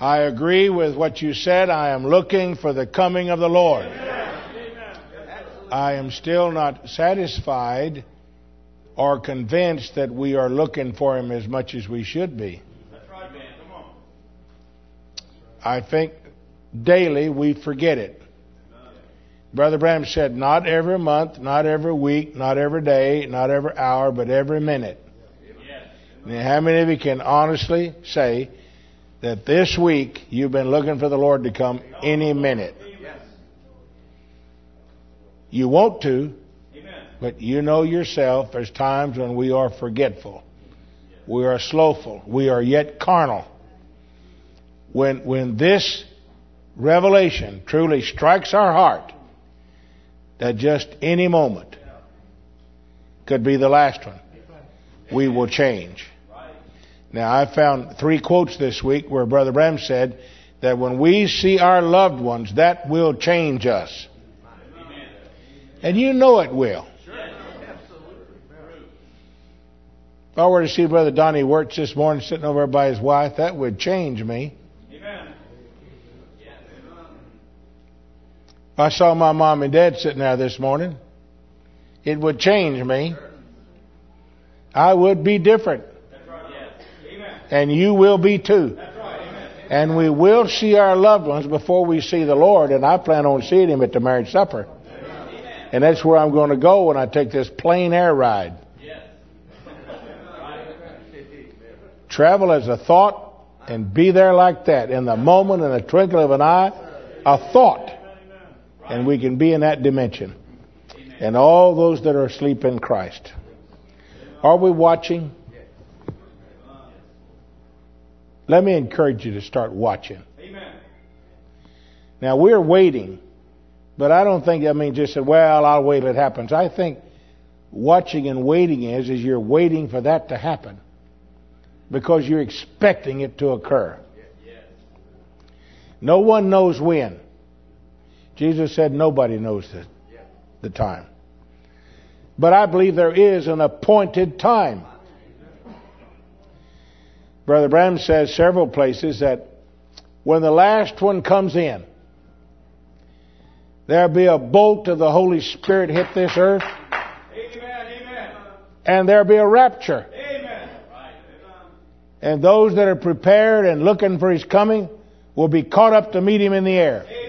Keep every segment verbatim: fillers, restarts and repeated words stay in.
I agree with what you said. I am looking for the coming of the Lord. I am still not satisfied or convinced that we are looking for Him as much as we should be. I think daily we forget it. Brother Branham said, not every month, not every week, not every day, not every hour, but every minute. Now, how many of you can honestly say that this week you've been looking for the Lord to come any minute? You want to, but you know yourself there's times when we are forgetful. We are slothful. We are yet carnal. When, when this revelation truly strikes our heart, that just any moment could be the last one, we will change. Now, I found three quotes this week where Brother Branham said that when we see our loved ones, that will change us. And you know it will. If I were to see Brother Donnie Wirtz this morning sitting over by his wife, that would change me. If I saw my mom and dad sitting there this morning, it would change me. I would be different. And you will be too. And we will see our loved ones before we see the Lord. And I plan on seeing Him at the marriage supper. And that's where I'm going to go when I take this plain air ride. Travel as a thought and be there like that. In the moment, in the twinkle of an eye, a thought. And we can be in that dimension. And all those that are asleep in Christ. Are we watching? Let me encourage you to start watching. Now, we're waiting. But I don't think, I mean, just say, well, I'll wait till it happens. I think watching and waiting is, is you're waiting for that to happen. Because you're expecting it to occur. No one knows when. Jesus said nobody knows the, the time. But I believe there is an appointed time. Brother Branham says several places that when the last one comes in, there'll be a bolt of the Holy Spirit hit this earth. Amen, amen. And there'll be a rapture. Amen. And those that are prepared and looking for His coming will be caught up to meet Him in the air. Amen.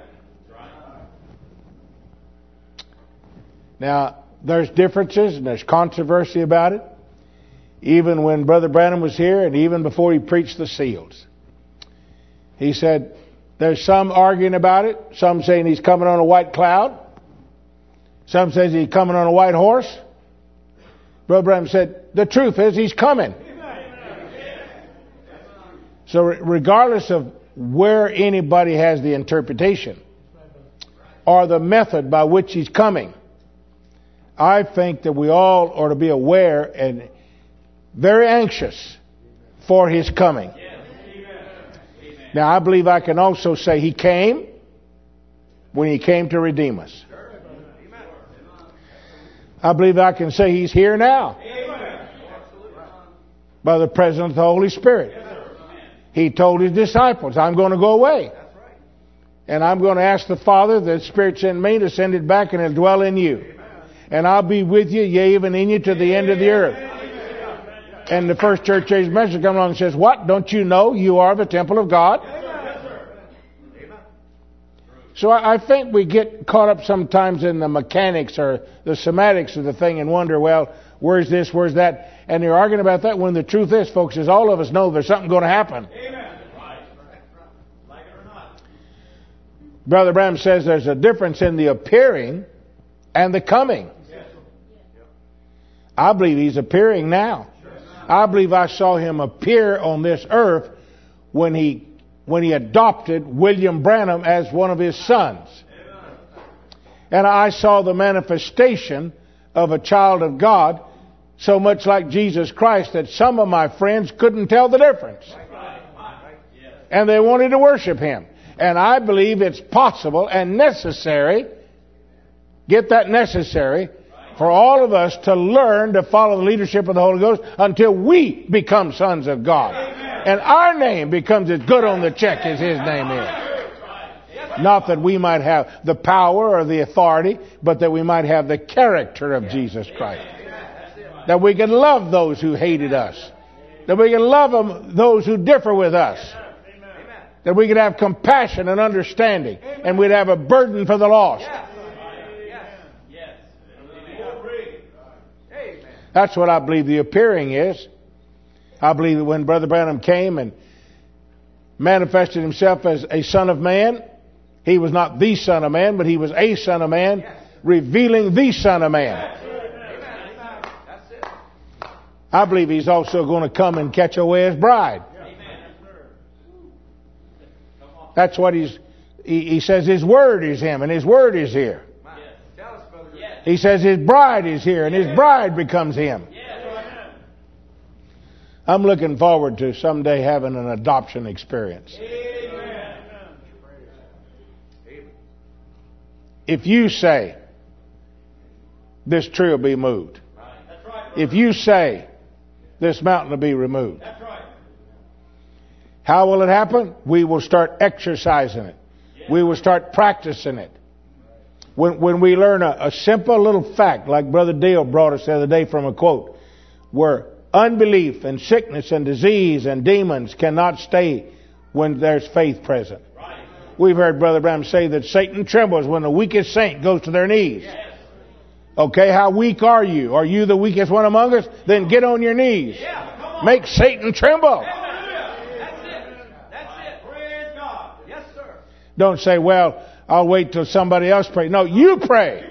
Now, there's differences and there's controversy about it. Even when Brother Branham was here and even before he preached the seals. He said, there's some arguing about it. Some saying He's coming on a white cloud. Some says He's coming on a white horse. Brother Branham said, the truth is He's coming. So regardless of where anybody has the interpretation or the method by which He's coming, I think that we all ought to be aware and very anxious for His coming. Now, I believe I can also say He came when He came to redeem us. I believe I can say He's here now by the presence of the Holy Spirit. He told His disciples, I'm going to go away. And I'm going to ask the Father, the Spirit sent me, to send it back and it'll dwell in you. And I'll be with you, yea, even in you to the end of the earth. And the first church age message comes along and says, what? Don't you know you are the temple of God? So I think we get caught up sometimes in the mechanics or the semantics of the thing and wonder, well, where's this, where's that? And they're arguing about that when the truth is, folks, is all of us know there's something going to happen. Brother Branham says there's a difference in the appearing and the coming. I believe He's appearing now. I believe I saw Him appear on this earth when he when he adopted William Branham as one of His sons. And I saw the manifestation of a child of God so much like Jesus Christ that some of my friends couldn't tell the difference. And they wanted to worship Him. And I believe it's possible and necessary, get that necessary, for all of us to learn to follow the leadership of the Holy Ghost until we become sons of God. Amen. And our name becomes as good on the check as His name is. Not that we might have the power or the authority, but that we might have the character of Jesus Christ. That we can love those who hated us. That we can love them, those who differ with us. That we can have compassion and understanding. And we'd have a burden for the lost. That's what I believe the appearing is. I believe that when Brother Branham came and manifested Himself as a Son of Man, He was not the Son of Man, but He was a Son of Man, revealing the Son of Man. I believe He's also going to come and catch away His bride. That's what He's... He, he says His Word is Him, and His Word is here. He says His bride is here, and His bride becomes Him. I'm looking forward to someday having an adoption experience. If you say, this tree will be moved. If you say, this mountain will be removed. How will it happen? We will start exercising it. We will start practicing it. When, when we learn a, a simple little fact, like Brother Dale brought us the other day from a quote, where unbelief and sickness and disease and demons cannot stay when there's faith present. We've heard Brother Branham say that Satan trembles when the weakest saint goes to their knees. Okay, how weak are you? Are you the weakest one among us? Then get on your knees. Make Satan tremble. Don't say, well, I'll wait till somebody else prays. No, you pray.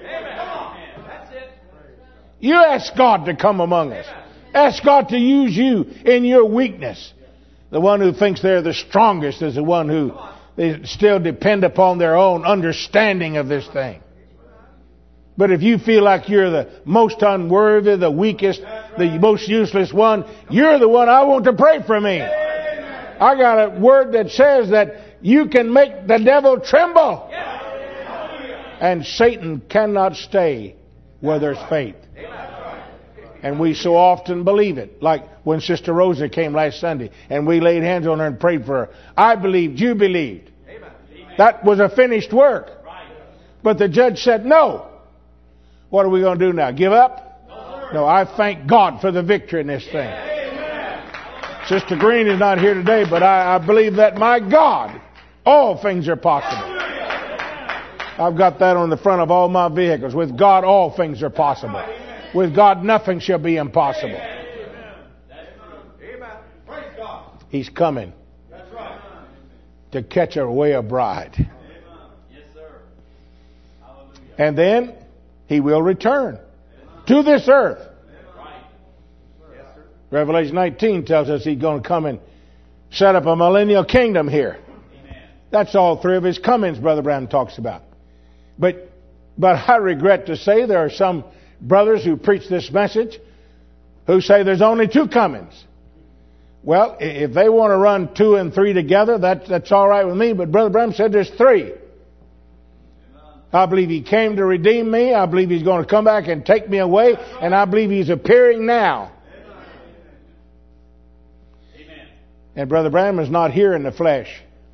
You ask God to come among us. Ask God to use you in your weakness. The one who thinks they're the strongest is the one who they still depend upon their own understanding of this thing. But if you feel like you're the most unworthy, the weakest, the most useless one, you're the one I want to pray for me. I got a word that says that you can make the devil tremble. And Satan cannot stay where there's faith. And we so often believe it. Like when Sister Rosa came last Sunday and we laid hands on her and prayed for her. I believed, you believed. That was a finished work. But the judge said, no. What are we going to do now? Give up? No, I thank God for the victory in this thing. Sister Green is not here today, but I, I believe that, my God, all things are possible. I've got that on the front of all my vehicles. With God, all things are possible. With God, nothing shall be impossible. He's coming to catch away a bride. And then He will return to this earth. Revelation nineteen tells us He's going to come and set up a millennial kingdom here. That's all three of His comings Brother Branham talks about. But, but I regret to say there are some brothers who preach this message who say there's only two comings. Well, if they want to run two and three together, that, that's all right with me. But Brother Branham said there's three. I believe He came to redeem me. I believe He's going to come back and take me away. And I believe He's appearing now. Amen. And Brother Branham is not here in the flesh.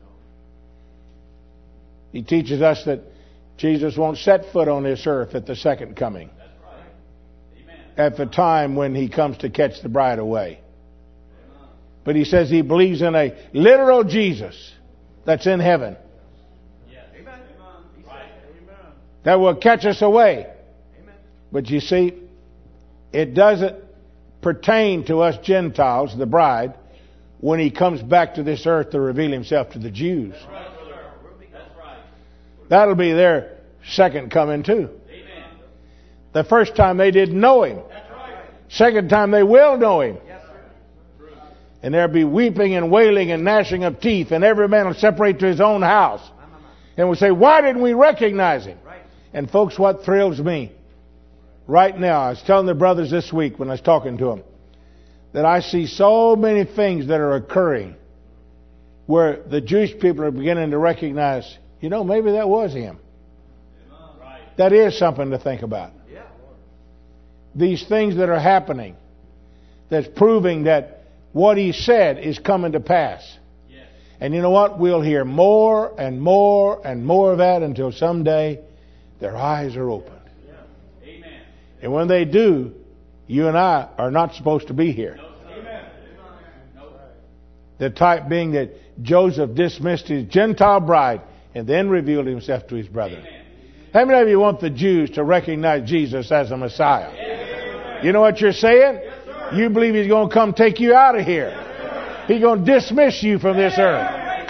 He teaches us that Jesus won't set foot on this earth at the second coming. That's right. Amen. At the time when He comes to catch the bride away. Amen. But He says He believes in a literal Jesus that's in heaven. Yes. Amen. Right. That will catch us away. Amen. But you see, it doesn't pertain to us Gentiles, the bride, when He comes back to this earth to reveal Himself to the Jews. That's right. That'll be their second coming too. Amen. The first time they didn't know Him. That's right. Second time they will know Him. Yes, sir. And there'll be weeping and wailing and gnashing of teeth, and every man will separate to his own house. And we'll say, why didn't we recognize Him? Right. And folks, what thrills me right now, I was telling the brothers this week when I was talking to them, that I see so many things that are occurring where the Jewish people are beginning to recognize, you know, maybe that was Him. Right. That is something to think about. Yeah. These things that are happening, that's proving that what he said is coming to pass. Yes. And you know what? We'll hear more and more and more of that until someday their eyes are opened. Yeah. Amen. And when they do, you and I are not supposed to be here. No, Amen. No. The type being that Joseph dismissed his Gentile bride and then revealed himself to his brethren. Amen. How many of you want the Jews to recognize Jesus as a Messiah? Amen. You know what you're saying? Yes, you believe he's going to come take you out of here. Yes, he's going to dismiss you from this earth.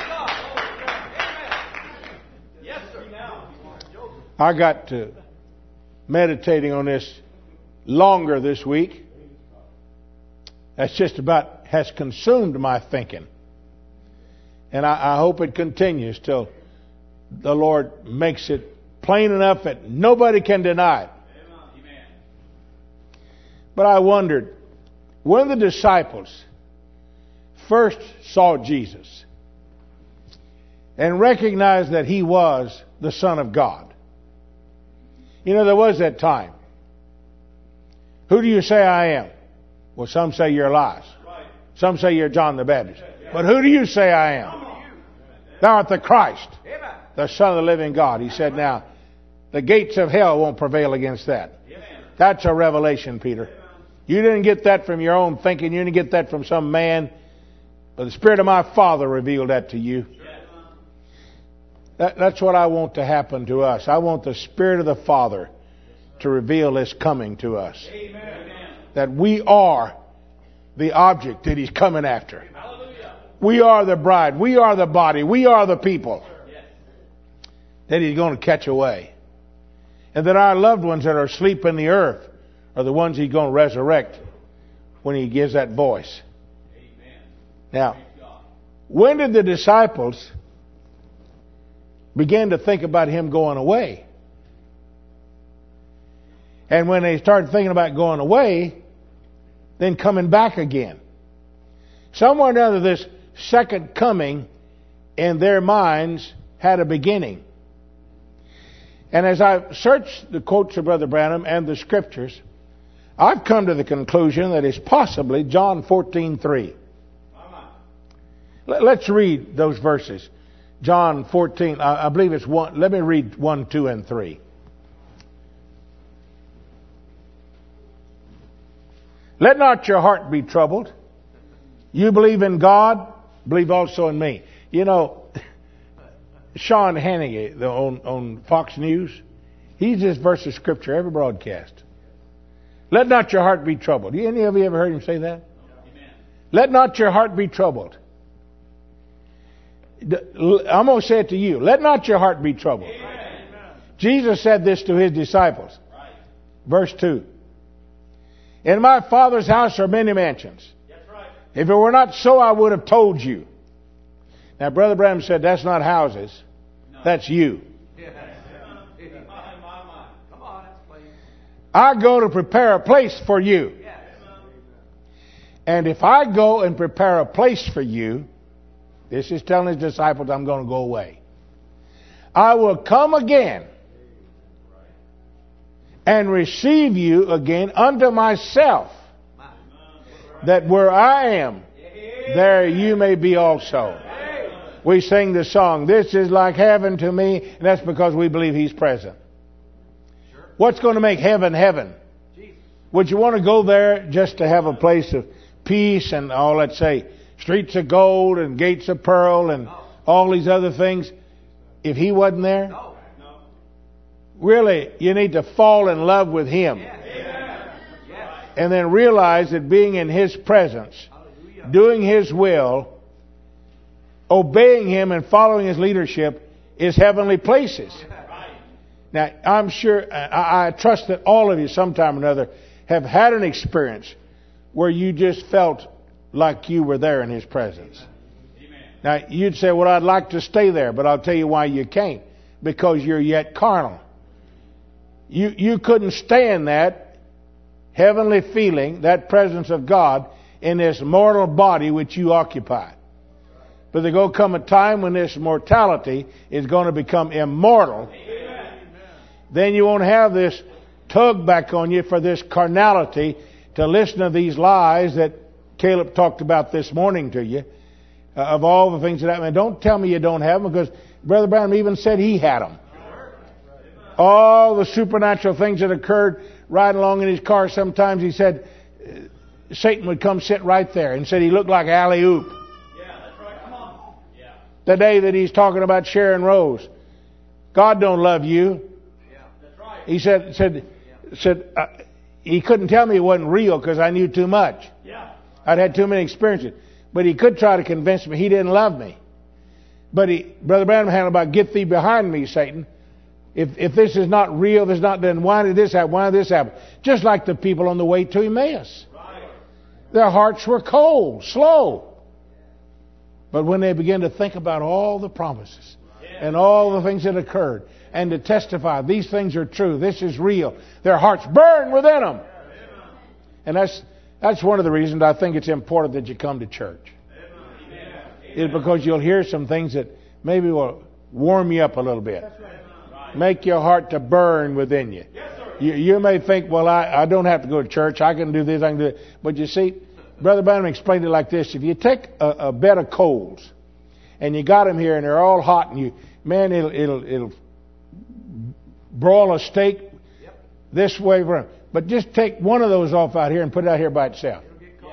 Yes, sir. I got to meditating on this longer this week. That's just about has consumed my thinking. And I, I hope it continues till the Lord makes it plain enough that nobody can deny it. Amen. But I wondered, when the disciples first saw Jesus and recognized that he was the Son of God, you know, there was that time. Who do you say I am? Well, some say you're Elias. Some say you're John the Baptist. But who do you say I am? Thou art the Christ, the Son of the living God. He said, now, the gates of hell won't prevail against that. That's a revelation, Peter. You didn't get that from your own thinking. You didn't get that from some man. But the Spirit of my Father revealed that to you. That, that's what I want to happen to us. I want the Spirit of the Father to reveal this coming to us. Amen. That we are the object that he's coming after. Hallelujah. We are the bride. We are the body. We are the people that he's going to catch away. And that our loved ones that are asleep in the earth are the ones he's going to resurrect when he gives that voice. Amen. Now, when did the disciples begin to think about him going away? And when they started thinking about going away, then coming back again. Somewhere or another, this second coming in their minds had a beginning. And as I've searched the quotes of Brother Branham and the Scriptures, I've come to the conclusion that it's possibly John fourteen three. Let's read those verses. John fourteen, I believe it's one. Let me read one, two, and three. Let not your heart be troubled. You believe in God, believe also in me. You know, Sean Hannity on, on Fox News, he uses this verse of Scripture every broadcast. Let not your heart be troubled. Any of you ever heard him say that? Amen. Let not your heart be troubled. I'm going to say it to you. Let not your heart be troubled. Amen. Jesus said this to his disciples. Right. Verse two. In my Father's house are many mansions. That's right. If it were not so, I would have told you. Now, Brother Branham said that's not houses. No. That's you. Yeah. Come on, I go to prepare a place for you. Yes. And if I go and prepare a place for you, this is telling his disciples, I'm going to go away. I will come again and receive you again unto myself, that where I am, there you may be also. We sing the song, this is like heaven to me, and that's because we believe he's present. What's going to make heaven heaven? Would you want to go there just to have a place of peace and all, let's say, streets of gold and gates of pearl and all these other things, if he wasn't there? No. No. Really, you need to fall in love with him. Yes. And then realize that being in his presence, hallelujah, doing his will, obeying him and following his leadership is heavenly places. Now, I'm sure, I, I trust that all of you sometime or another have had an experience where you just felt like you were there in his presence. Amen. Now, you'd say, well, I'd like to stay there, but I'll tell you why you can't. Because you're yet carnal. You, you couldn't stand that heavenly feeling, that presence of God in this mortal body which you occupy. But there's going to come a time when this mortality is going to become immortal. Amen. Then you won't have this tug back on you for this carnality to listen to these lies that Caleb talked about this morning to you, uh, of all the things that happen. Don't tell me you don't have them, because Brother Branham even said he had them. All the supernatural things that occurred riding along in his car. Sometimes he said uh, Satan would come sit right there, and said he looked like alley-oop. Yeah, that's right. Come on. Yeah. The day that he's talking about Sharon Rose, God don't love you. Yeah, that's right. He said said said uh, he couldn't tell me it wasn't real because I knew too much. Yeah. I'd had too many experiences. But he could try to convince me he didn't love me. But he, Brother Branham had about, get thee behind me, Satan. If if this is not real, this is not, then why did this happen? Why did this happen? Just like the people on the way to Emmaus. Right. Their hearts were cold, slow. But when they began to think about all the promises and all the things that occurred, and to testify, these things are true, this is real, their hearts burned within them. And that's that's one of the reasons I think it's important that you come to church. Is because you'll hear some things that maybe will warm you up a little bit. Make your heart to burn within you. You, you may think, well, I, I don't have to go to church. I can do this, I can do it. But you see, Brother Branham explained it like this. If you take a, a bed of coals and you got them here and they're all hot, and you, man, it'll, it'll, it'll broil a steak this way. But just take one of those off out here and put it out here by itself.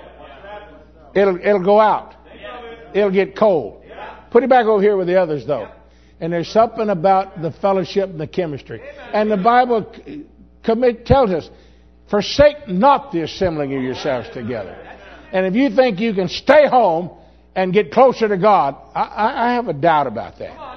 It'll, it'll go out. It'll get cold. Put it back over here with the others, though. And there's something about the fellowship and the chemistry. And the Bible commit, tells us, forsake not the assembling of yourselves together. And if you think you can stay home and get closer to God, I, I have a doubt about that.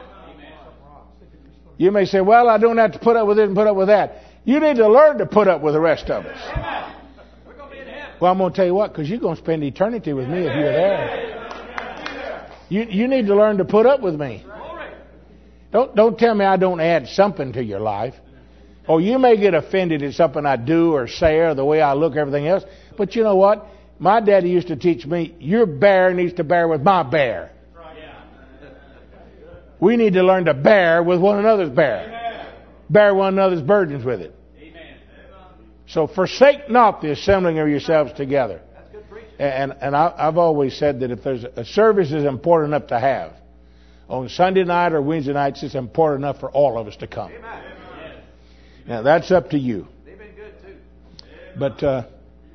You may say, well, I don't have to put up with it and put up with that. You need to learn to put up with the rest of us. Well, I'm going to tell you what, because you're going to spend eternity with me if you're there. You, you need to learn to put up with me. Don't don't tell me I don't add something to your life. Or you may get offended at something I do or say or the way I look, everything else. But you know what? My daddy used to teach me, your bear needs to bear with my bear. We need to learn to bear with one another's bear. Bear one another's burdens with it. So forsake not the assembling of yourselves together. And and I, I've always said that if there's a service is important enough to have, on Sunday night or Wednesday nights, it's important enough for all of us to come. Amen. Now, that's up to you. They've been good, too. But uh,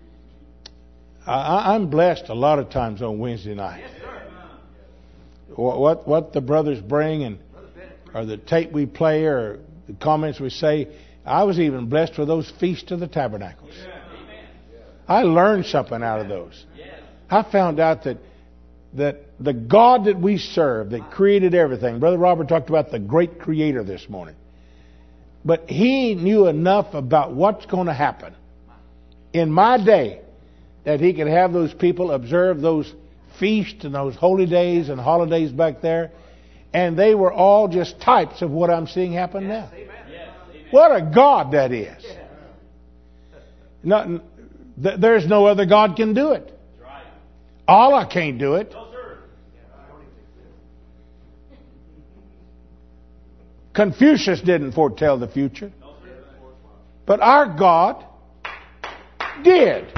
I, I'm blessed a lot of times on Wednesday night. Yes, sir. What, what, what the brothers bring, and or the tape we play, or the comments we say. I was even blessed with those Feast of the Tabernacles. I learned something out of those. I found out that that the God that we serve, that created everything. Brother Robert talked about the great creator this morning. But he knew enough about what's going to happen in my day that he could have those people observe those feasts and those holy days and holidays back there. And they were all just types of what I'm seeing happen now. What a God that is. Nothing, th- there's no other God can do it. Allah can't do it. Confucius didn't foretell the future. But our God did.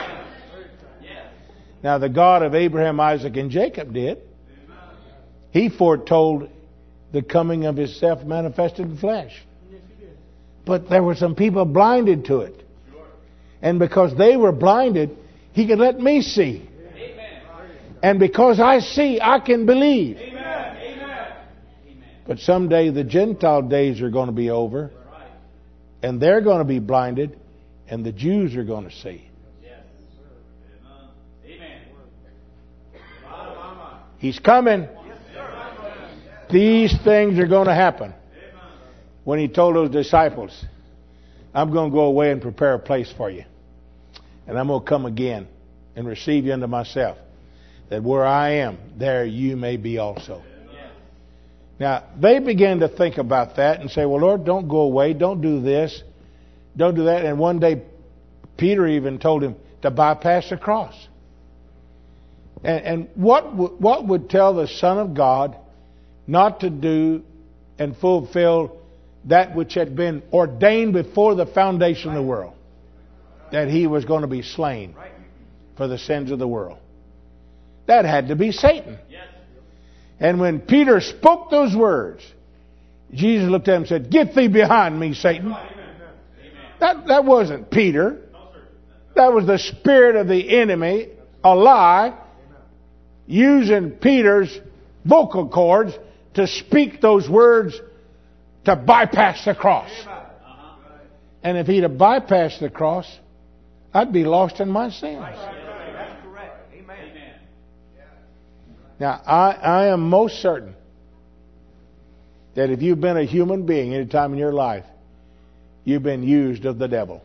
Now the God of Abraham, Isaac, and Jacob did. He foretold the coming of his self manifested in flesh. But there were some people blinded to it. And because they were blinded, he could let me see. And because I see, I can believe. Amen. Amen. But someday the Gentile days are going to be over. And they're going to be blinded. And the Jews are going to see. Amen. He's coming. These things are going to happen. When he told those disciples, I'm going to go away and prepare a place for you. And I'm going to come again and receive you unto myself. That where I am, there you may be also. Now, they began to think about that and say, well, Lord, don't go away. Don't do this. Don't do that. And one day, Peter even told him to bypass the cross. And, and what, w- what would tell the Son of God not to do and fulfill that which had been ordained before the foundation of the world? That he was going to be slain for the sins of the world. That had to be Satan. Yes. And when Peter spoke those words, Jesus looked at him and said, "Get thee behind me, Satan." Amen. That, that wasn't Peter. That was the spirit of the enemy, a lie, using Peter's vocal cords to speak those words to bypass the cross. And if he'd have bypassed the cross, I'd be lost in my sins. That's correct. Amen. Now, I, I am most certain that if you've been a human being any time in your life, you've been used of the devil.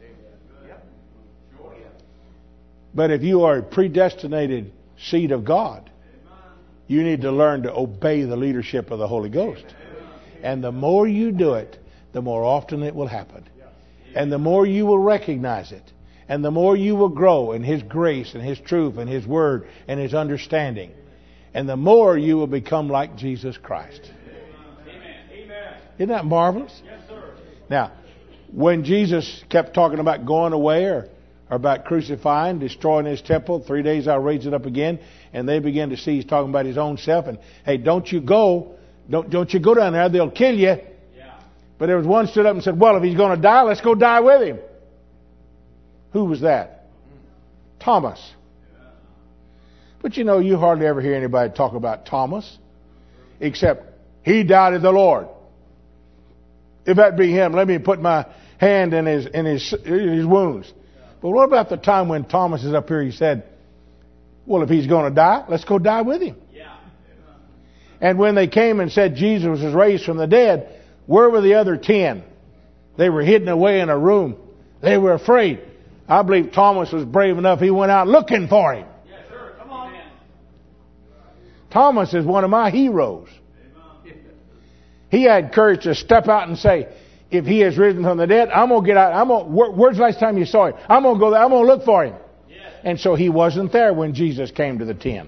But if you are a predestinated seed of God, you need to learn to obey the leadership of the Holy Ghost. And the more you do it, the more often it will happen. And the more you will recognize it. And the more you will grow in His grace and His truth and His word and His understanding. And the more you will become like Jesus Christ. Isn't that marvelous? Now, when Jesus kept talking about going away or, or about crucifying, destroying His temple, three days I'll raise it up again, and they began to see He's talking about His own self, and hey, don't you go, don't, don't you go down there, they'll kill you. Yeah. But there was one stood up and said, well, if He's going to die, let's go die with Him. Who was that? Thomas. But you know, you hardly ever hear anybody talk about Thomas, except he doubted the Lord. If that be him, let me put my hand in his in his in his wounds. But what about the time when Thomas is up here? He said, "Well, if he's going to die, let's go die with him." Yeah. And when they came and said Jesus was raised from the dead, where were the other ten? They were hidden away in a room. They were afraid. I believe Thomas was brave enough. He went out looking for him. Yes, sir. Come on, man. Thomas is one of my heroes. He had courage to step out and say, if He has risen from the dead, I'm going to get out. I'm going. Where, where's the last time you saw Him? I'm going to go there. I'm going to look for Him. Yes. And so he wasn't there when Jesus came to the ten.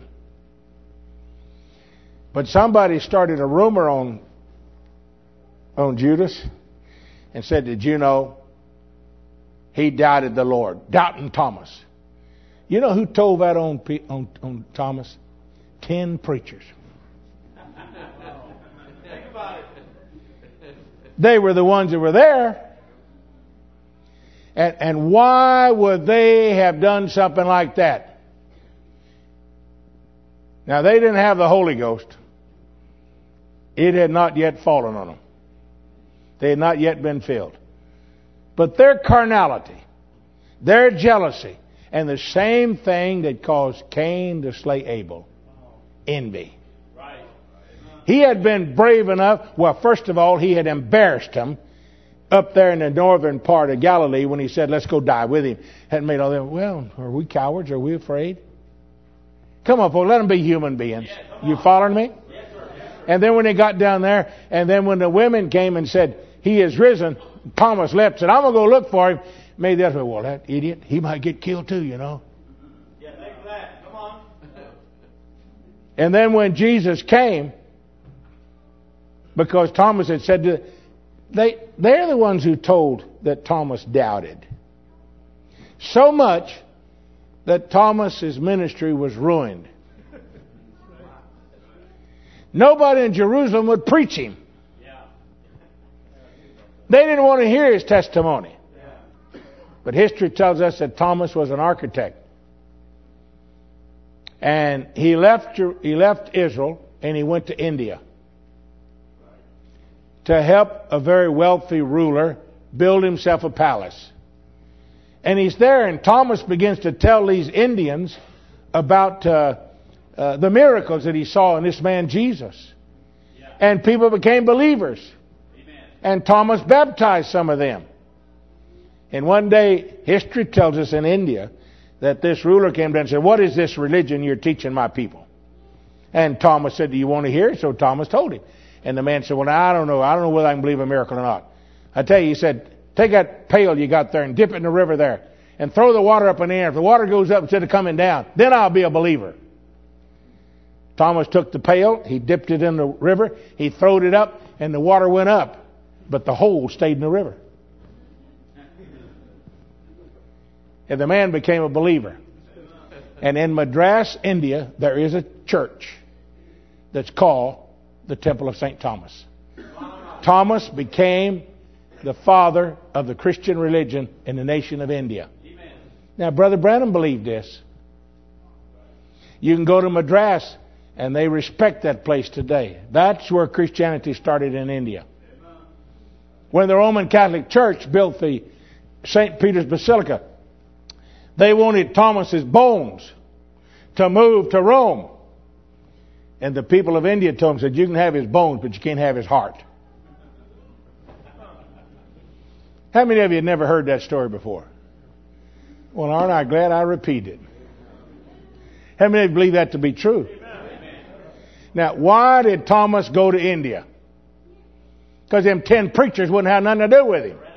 But somebody started a rumor on, on Judas and said, did you know he doubted the Lord? Doubting Thomas. You know who told that on, on, on Thomas? Ten preachers. Think about it. They were the ones that were there. And, and why would they have done something like that? Now, they didn't have the Holy Ghost. It had not yet fallen on them. They had not yet been filled. But their carnality, their jealousy, and the same thing that caused Cain to slay Abel, envy. He had been brave enough. Well, first of all, he had embarrassed him up there in the northern part of Galilee when he said, let's go die with him. Hadn't made all that. Well, are we cowards? Are we afraid? Come on, folks, let them be human beings. You following me? And then when they got down there, and then when the women came and said, He is risen, Thomas left, said, I'm going to go look for Him. Maybe that's well, that idiot, he might get killed too, you know. Yeah, think of that. Come on. And then when Jesus came, because Thomas had said to they they're the ones who told that Thomas doubted. So much that Thomas's ministry was ruined. Nobody in Jerusalem would preach him. They didn't want to hear his testimony. But history tells us that Thomas was an architect. And he left he left Israel and he went to India to help a very wealthy ruler build himself a palace. And he's there, and Thomas begins to tell these Indians about uh, uh, the miracles that he saw in this man Jesus. Yeah. And people became believers. Amen. And Thomas baptized some of them. And one day, history tells us in India that this ruler came down and said, what is this religion you're teaching my people? And Thomas said, do you want to hear it? So Thomas told him. And the man said, well, I don't know. I don't know whether I can believe a miracle or not. I tell you, he said, take that pail you got there and dip it in the river there. And throw the water up in the air. If the water goes up instead of coming down, then I'll be a believer. Thomas took the pail. He dipped it in the river. He throwed it up and the water went up. But the hole stayed in the river. And the man became a believer. And in Madras, India, there is a church that's called the Temple of Saint Thomas. Thomas became the father of the Christian religion in the nation of India. Now, Brother Branham believed this. You can go to Madras, and they respect that place today. That's where Christianity started in India. When the Roman Catholic Church built the Saint Peter's Basilica, they wanted Thomas's bones to move to Rome. And the people of India told him, said, you can have his bones, but you can't have his heart. How many of you have never heard that story before? Well, aren't I glad I repeated it? How many of you believe that to be true? Amen. Now, why did Thomas go to India? Because them ten preachers wouldn't have nothing to do with him.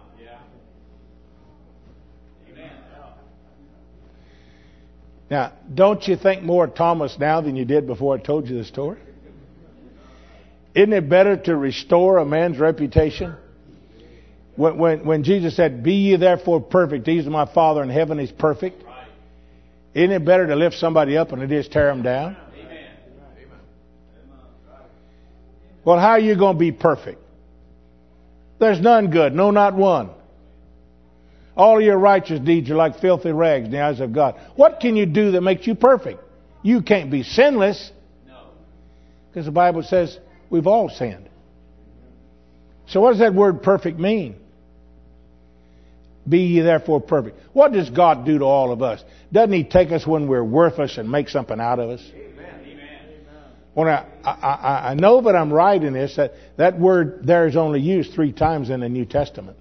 Now, don't you think more of Thomas now than you did before I told you the story? Isn't it better to restore a man's reputation? When, when, when Jesus said, be ye therefore perfect, even my Father in heaven is perfect. Isn't it better to lift somebody up than it is tear them down? Amen. Well, how are you going to be perfect? There's none good, no, not one. All of your righteous deeds are like filthy rags in the eyes of God. What can you do that makes you perfect? You can't be sinless. No. Because the Bible says we've all sinned. So what does that word perfect mean? Be ye therefore perfect. What does God do to all of us? Doesn't He take us when we're worthless and make something out of us? Amen. When I, I, I know that I'm right in this, that that word there is only used three times in the New Testament.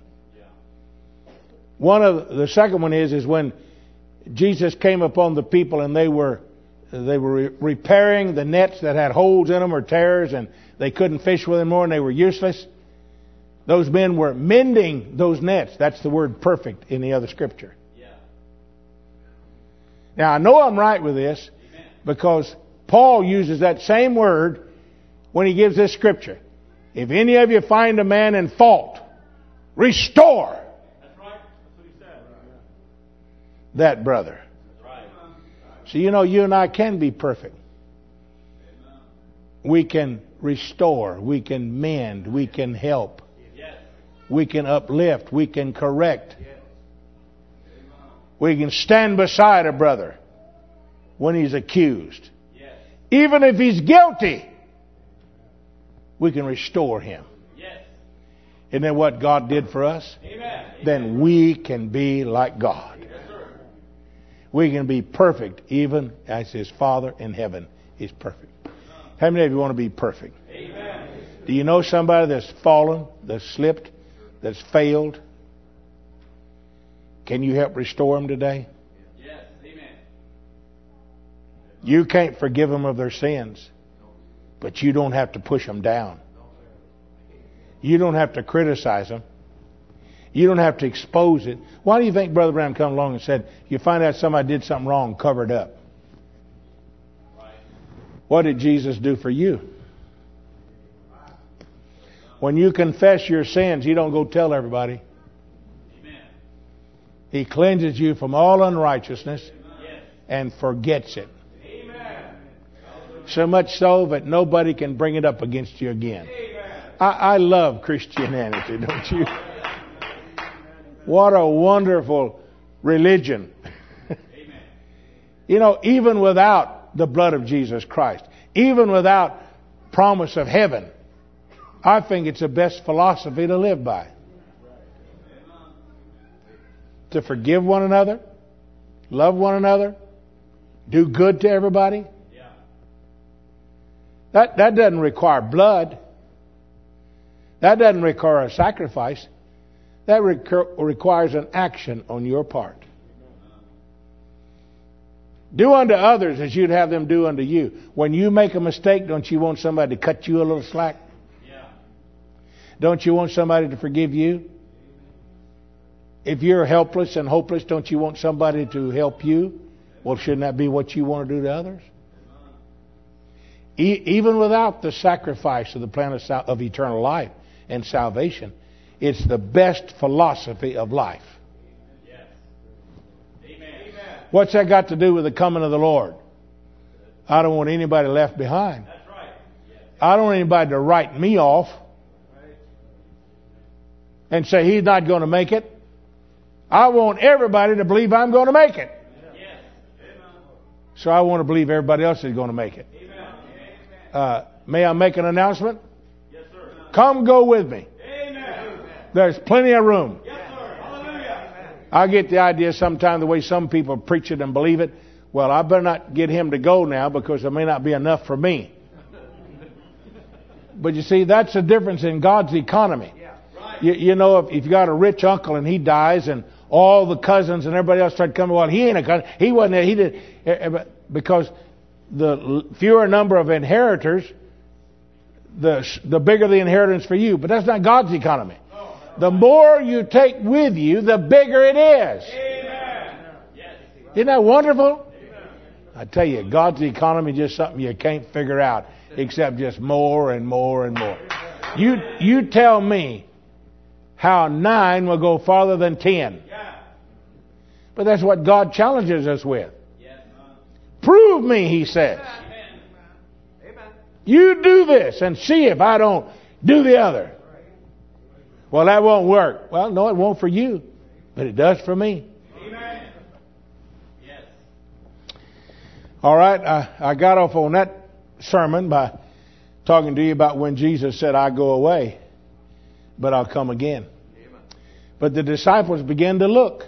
One of the second one is is when Jesus came upon the people and they were they were re- repairing the nets that had holes in them or tears, and they couldn't fish with them more and they were useless. Those men were mending those nets. That's the word perfect in the other scripture. Yeah. Now I know I'm right with this because Paul uses that same word when he gives this scripture. If any of you find a man in fault, restore that brother. Right. So you know, you and I can be perfect. Amen. We can restore, we can mend, we can help, yes. We can uplift, we can correct, yes. We can stand beside a brother when he's accused. Yes. Even if he's guilty, we can restore him. Yes. Isn't that what God did for us? Amen. Then we can be like God. We can be perfect even as His Father in heaven is perfect. How many of you want to be perfect? Amen. Do you know somebody that's fallen, that's slipped, that's failed? Can you help restore them today? Yes. Amen. You can't forgive them of their sins, but you don't have to push them down. You don't have to criticize them. You don't have to expose it. Why do you think Brother Branham come along and said, if you find out somebody did something wrong, cover it up? Right. What did Jesus do for you? When you confess your sins, you don't go tell everybody. Amen. He cleanses you from all unrighteousness Amen. And forgets it. Amen. So much so that nobody can bring it up against you again. I, I love Christianity, don't you? What a wonderful religion. Amen. You know, even without the blood of Jesus Christ, even without promise of heaven, I think it's the best philosophy to live by. To forgive one another, love one another, do good to everybody. Yeah. That, that doesn't require blood. That doesn't require a sacrifice. That requires an action on your part. Do unto others as you'd have them do unto you. When you make a mistake, don't you want somebody to cut you a little slack? Yeah. Don't you want somebody to forgive you? If you're helpless and hopeless, don't you want somebody to help you? Well, shouldn't that be what you want to do to others? E- even without the sacrifice of the plan of, sal- of eternal life and salvation, it's the best philosophy of life. Yes. Amen. What's that got to do with the coming of the Lord? I don't want anybody left behind. That's right. I don't want anybody to write me off and say he's not going to make it. I want everybody to believe I'm going to make it. Yes. So I want to believe everybody else is going to make it. Uh, may I make an announcement? Yes, sir. Come go with me. Amen. There's plenty of room. Yes, sir. Hallelujah. I get the idea sometimes the way some people preach it and believe it. Well, I better not get him to go now because there may not be enough for me. But you see, that's the difference in God's economy. Right. You, you know, if, if you got a rich uncle and he dies and all the cousins and everybody else start coming, well, he ain't a cousin. He wasn't there. He did. Because the fewer number of inheritors, the, the bigger the inheritance for you. But that's not God's economy. The more you take with you, the bigger it is. Amen. Yes. Isn't that wonderful? I tell you, God's economy is just something you can't figure out except just more and more and more. You you tell me how nine will go farther than ten. Yeah. But that's what God challenges us with. Yes. Prove me, he says. Amen. Amen. You do this and see if I don't do the other. Well, that won't work. Well, no, it won't for you, but it does for me. Amen. Yes. All right, I, I got off on that sermon by talking to you about when Jesus said, I go away, but I'll come again. Amen. But the disciples began to look.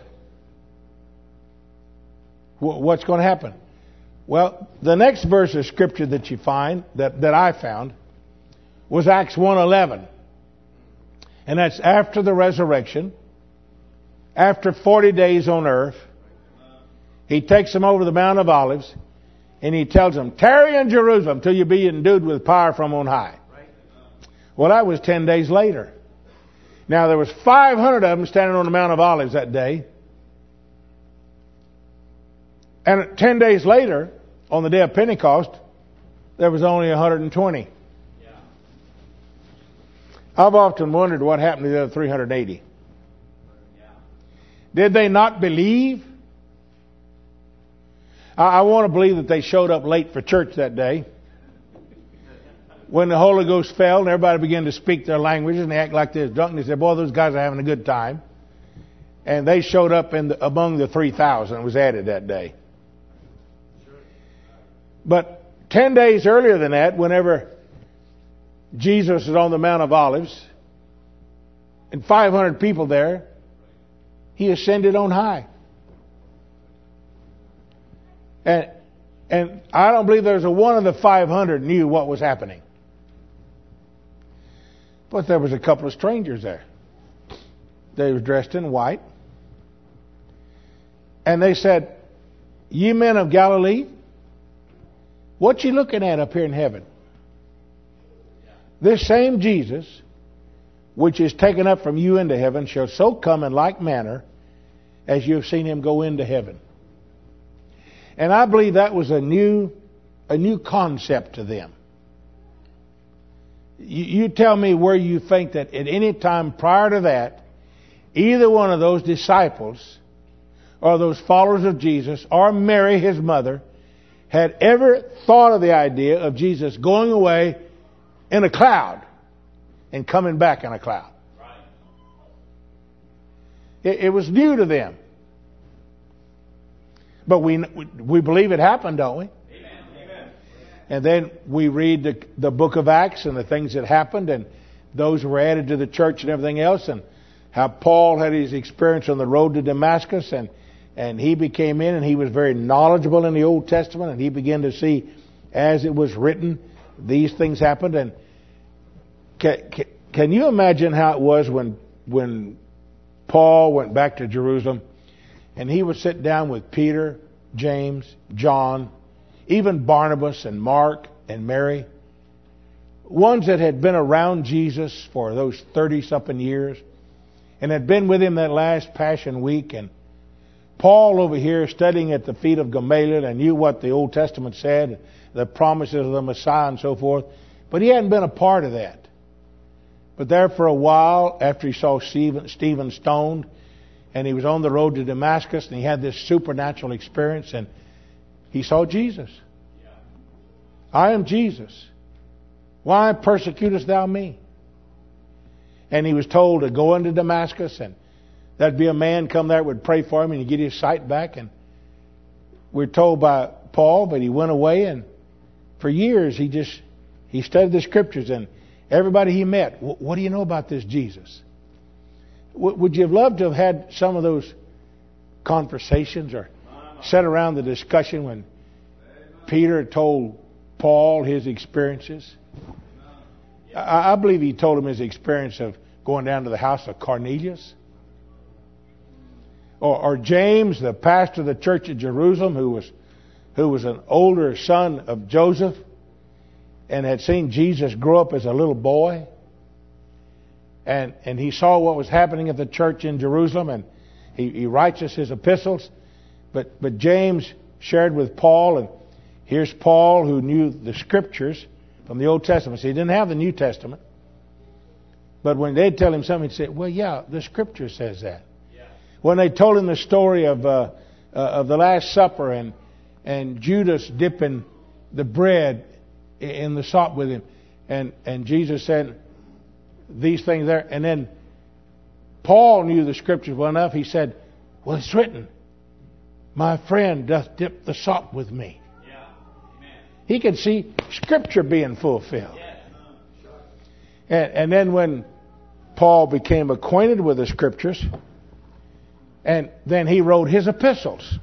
What's going to happen? Well, the next verse of scripture that you find, that, that I found, was Acts one eleven. And that's after the resurrection, after forty days on earth. He takes them over the Mount of Olives, and he tells them, tarry in Jerusalem till you be endued with power from on high. Well, that was ten days later. Now, there was five hundred of them standing on the Mount of Olives that day. And ten days later, on the day of Pentecost, there was only one hundred twenty. Yeah. I've often wondered what happened to the other three hundred eighty. Yeah. Did they not believe? I, I want to believe that they showed up late for church that day. When the Holy Ghost fell and everybody began to speak their languages and they act like they're drunk, and they said, boy, those guys are having a good time. And they showed up in the, among the three thousand that was added that day. But ten days earlier than that, whenever Jesus was on the Mount of Olives, and five hundred people there, he ascended on high. And, and I don't believe there's a one of the five hundred knew what was happening. But there was a couple of strangers there. They were dressed in white. And they said, ye men of Galilee, what you looking at up here in heaven? This same Jesus, which is taken up from you into heaven, shall so come in like manner as you have seen him go into heaven. And I believe that was a new, a new concept to them. You, you tell me where you think that at any time prior to that, either one of those disciples or those followers of Jesus or Mary, his mother, had ever thought of the idea of Jesus going away in a cloud and coming back in a cloud. Right. It, it was new to them. But we we believe it happened, don't we? Amen. Amen. And then we read the, the book of Acts and the things that happened and those who were added to the church and everything else, and how Paul had his experience on the road to Damascus, and And he became in and he was very knowledgeable in the Old Testament, and he began to see, as it was written, these things happened. And can, can, can you imagine how it was when when Paul went back to Jerusalem and he would sit down with Peter, James, John, even Barnabas and Mark and Mary, ones that had been around Jesus for those thirty-something years and had been with him that last Passion Week, and Paul over here studying at the feet of Gamaliel and knew what the Old Testament said, the promises of the Messiah and so forth. But he hadn't been a part of that. But there for a while, after he saw Stephen, Stephen stoned, and he was on the road to Damascus, and he had this supernatural experience, and he saw Jesus. Yeah. I am Jesus. Why persecutest thou me? And he was told to go into Damascus, and there'd be a man come there that would pray for him, and he'd get his sight back. And we're told by Paul, but he went away, and for years he just he studied the scriptures, and everybody he met, what do you know about this Jesus? Would you have loved to have had some of those conversations or sat around the discussion when Peter told Paul his experiences? I believe he told him his experience of going down to the house of Cornelius. Or, or James, the pastor of the church at Jerusalem, who was who was an older son of Joseph and had seen Jesus grow up as a little boy. And and he saw what was happening at the church in Jerusalem, and he, he writes us his epistles. But but James shared with Paul, and here's Paul who knew the scriptures from the Old Testament. So he didn't have the New Testament. But when they'd tell him something, he'd say, well, yeah, the scripture says that. Yeah. When they told him the story of uh, uh, of the Last Supper and and Judas dipping the bread in the salt with him, and, and Jesus said these things there, and then Paul knew the scriptures well enough. He said, well, it's written, my friend doth dip the salt with me. Yeah. He could see scripture being fulfilled. Yeah. And, and then when Paul became acquainted with the scriptures, and then he wrote his epistles.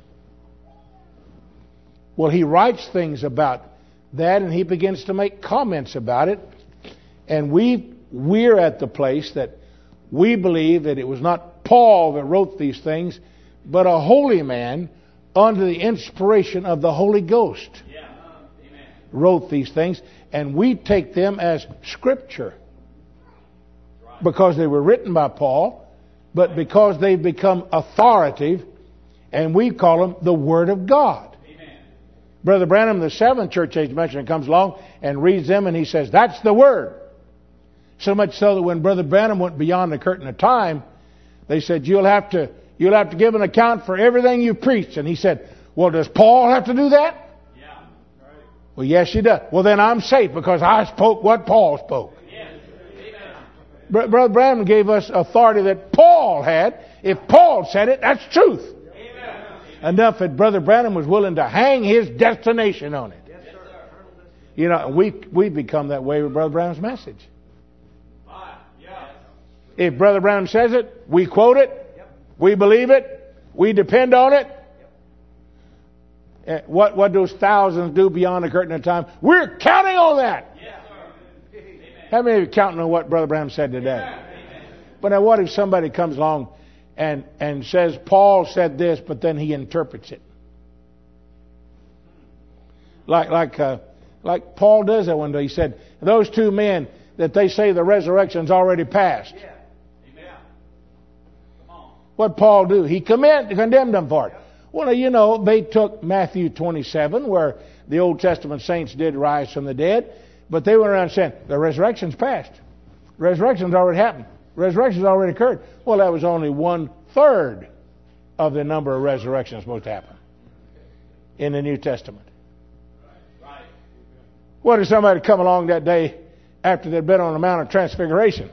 Well, he writes things about that, and he begins to make comments about it. And we, we're at the place that we believe that it was not Paul that wrote these things, but a holy man under the inspiration of the Holy Ghost yeah. wrote these things. And we take them as scripture because they were written by Paul, but because they've become authoritative, and we call them the Word of God. Brother Branham, the seventh church age missionary, comes along and reads them, and he says, that's the Word. So much so that when Brother Branham went beyond the curtain of time, they said, you'll have to you'll have to give an account for everything you preached. And he said, well, does Paul have to do that? Yeah. Right. Well, yes, he does. Well, then I'm safe because I spoke what Paul spoke. Yes. Br- Brother Branham gave us authority that Paul had. If Paul said it, that's truth. Enough that Brother Branham was willing to hang his destination on it. Yes, sir. You know, we we become that way with Brother Branham's message. If Brother Branham says it, we quote it, yep. we believe it, we depend on it. Yep. What what those thousands do beyond the curtain of time, we're counting on that. Yes, sir. How many of you are counting on what Brother Branham said today? Amen. But now what if somebody comes along and and says Paul said this, but then he interprets it, like like uh, like Paul does that one day. He said those two men that they say the resurrection's already passed. Yeah. Amen. Come on. What Paul do? He commend, condemned them for it. Well, you know, they took Matthew twenty-seven, where the Old Testament saints did rise from the dead, but they went around saying the resurrection's passed. Resurrection's already happened. Resurrection's already occurred. Well, that was only one third of the number of resurrections supposed to happen in the New Testament. Right. What if somebody come along that day after they'd been on the Mount of Transfiguration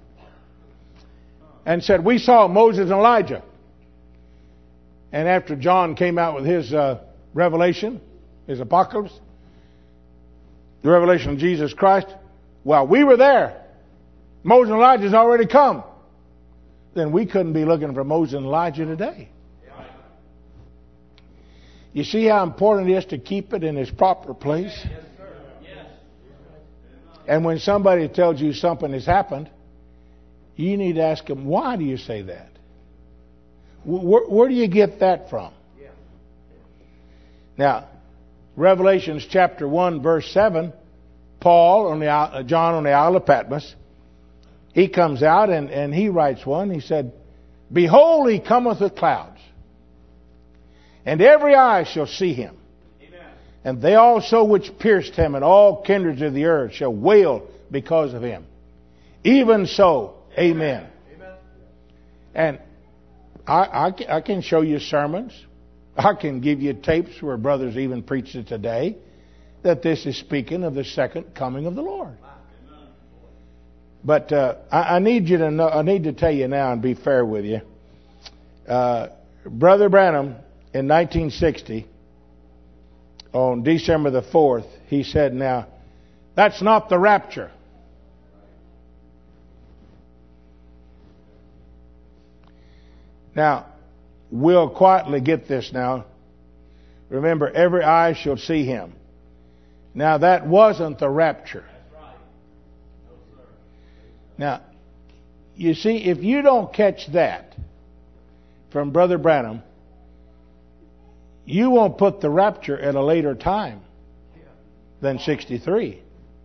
and said, we saw Moses and Elijah. And after John came out with his uh, revelation, his apocalypse, the revelation of Jesus Christ, well, we were there. Moses and Elijah's already come. Then we couldn't be looking for Moses and Elijah today. You see how important it is to keep it in its proper place? Yes, sir. Yes. And when somebody tells you something has happened, you need to ask them, why do you say that? Where, where do you get that from? Yeah. Now, Revelations chapter one, verse seven, Paul, on the uh, John on the Isle of Patmos, he comes out and, and he writes one. He said, behold, he cometh with clouds, and every eye shall see him. Amen. And they also which pierced him, and all kindreds of the earth shall wail because of him. Even so, amen. Amen. And I, I, can, I can show you sermons. I can give you tapes where brothers even preach it today, that this is speaking of the second coming of the Lord. But uh, I, I need you to know. I need to tell you now and be fair with you. Uh, Brother Branham in nineteen sixty, on December the fourth, he said, "Now, that's not the rapture." Now, we'll quietly get this now. Remember, every eye shall see him. Now, that wasn't the rapture. Now, you see, if you don't catch that from Brother Branham, you won't put the rapture at a later time than sixty-three.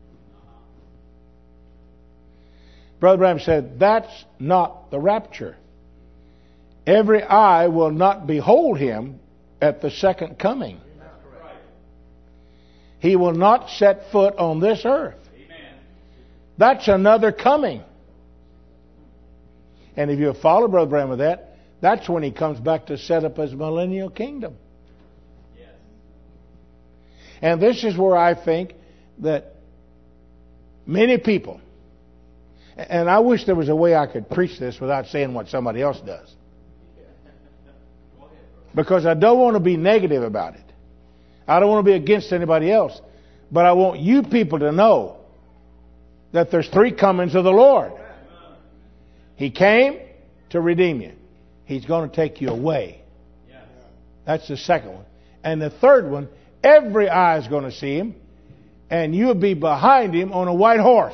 Brother Branham said, that's not the rapture. Every eye will not behold him at the second coming. He will not set foot on this earth. That's another coming. And if you follow Brother Branham with that, that's when he comes back to set up his millennial kingdom. Yes. And this is where I think that many people, and I wish there was a way I could preach this without saying what somebody else does, because I don't want to be negative about it. I don't want to be against anybody else. But I want you people to know that there's three comings of the Lord. He came to redeem you. He's going to take you away. That's the second one. And the third one, every eye is going to see him, and you'll be behind him on a white horse.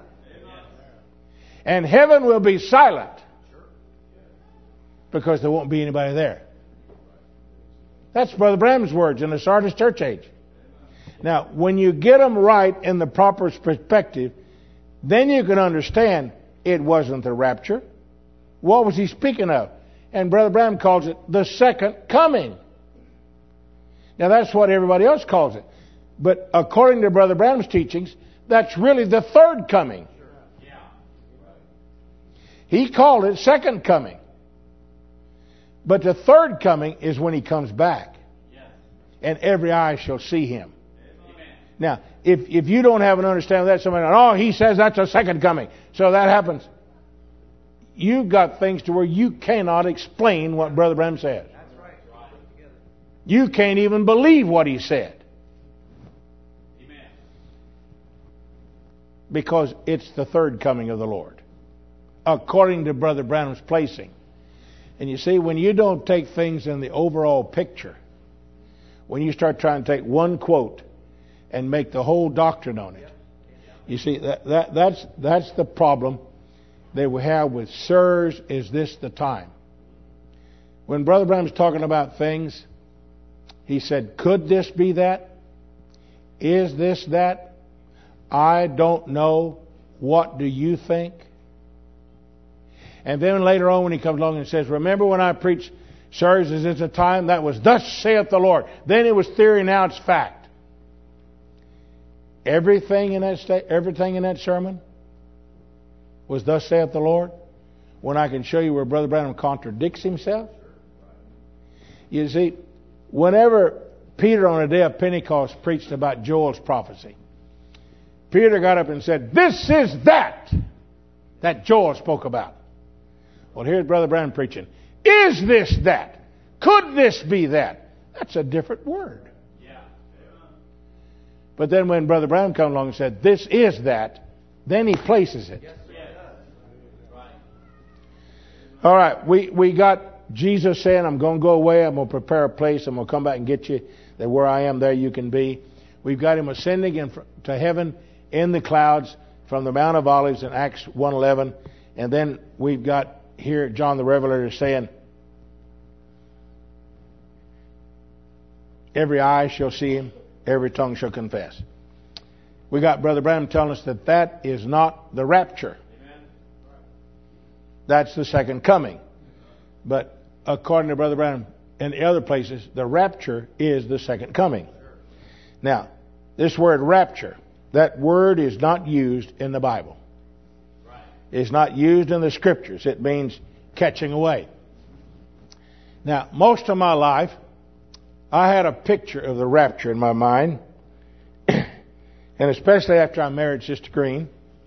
And heaven will be silent because there won't be anybody there. That's Brother Branham's words in the Sardis church age. Now, when you get them right in the proper perspective, then you can understand it wasn't the rapture. What was he speaking of? And Brother Branham calls it the second coming. Now, that's what everybody else calls it. But according to Brother Branham's teachings, that's really the third coming. He called it second coming. But the third coming is when he comes back. And every eye shall see him. Now, if if you don't have an understanding of that, somebody, oh, he says that's a second coming. So that happens. You've got things to where you cannot explain what Brother Branham said. That's right. You can't even believe what he said. Amen. Because it's the third coming of the Lord, according to Brother Branham's placing. And you see, when you don't take things in the overall picture, when you start trying to take one quote and make the whole doctrine on it, you see, that, that that's that's the problem that we have with sirs, is this the time? When Brother Branham's talking about things, he said, could this be that? Is this that? I don't know. What do you think? And then later on when he comes along and says, remember when I preached, sirs, is this a time? That was, thus saith the Lord. Then it was theory, now it's fact. Everything in that sta- everything in that sermon was thus saith the Lord, when I can show you where Brother Branham contradicts himself. You see, whenever Peter on the day of Pentecost preached about Joel's prophecy, Peter got up and said, this is that that Joel spoke about. Well, here's Brother Branham preaching. Is this that? Could this be that? That's a different word. Yeah. But then when Brother Branham came along and said, this is that, then he places it. Yes, yes. Right. All right, we, we got Jesus saying, I'm going to go away, I'm going to prepare a place, I'm going to come back and get you, that where I am, there you can be. We've got him ascending in, to heaven in the clouds from the Mount of Olives in Acts one eleven. And then we've got here John the Revelator saying, every eye shall see him, every tongue shall confess. We got Brother Branham telling us that that is not the rapture. Amen. That's the second coming. But according to Brother Branham and the other places, the rapture is the second coming. Now, this word rapture, that word is not used in the Bible. It's not used in the Scriptures. It means catching away. Now, most of my life, I had a picture of the rapture in my mind, and especially after I married Sister Green,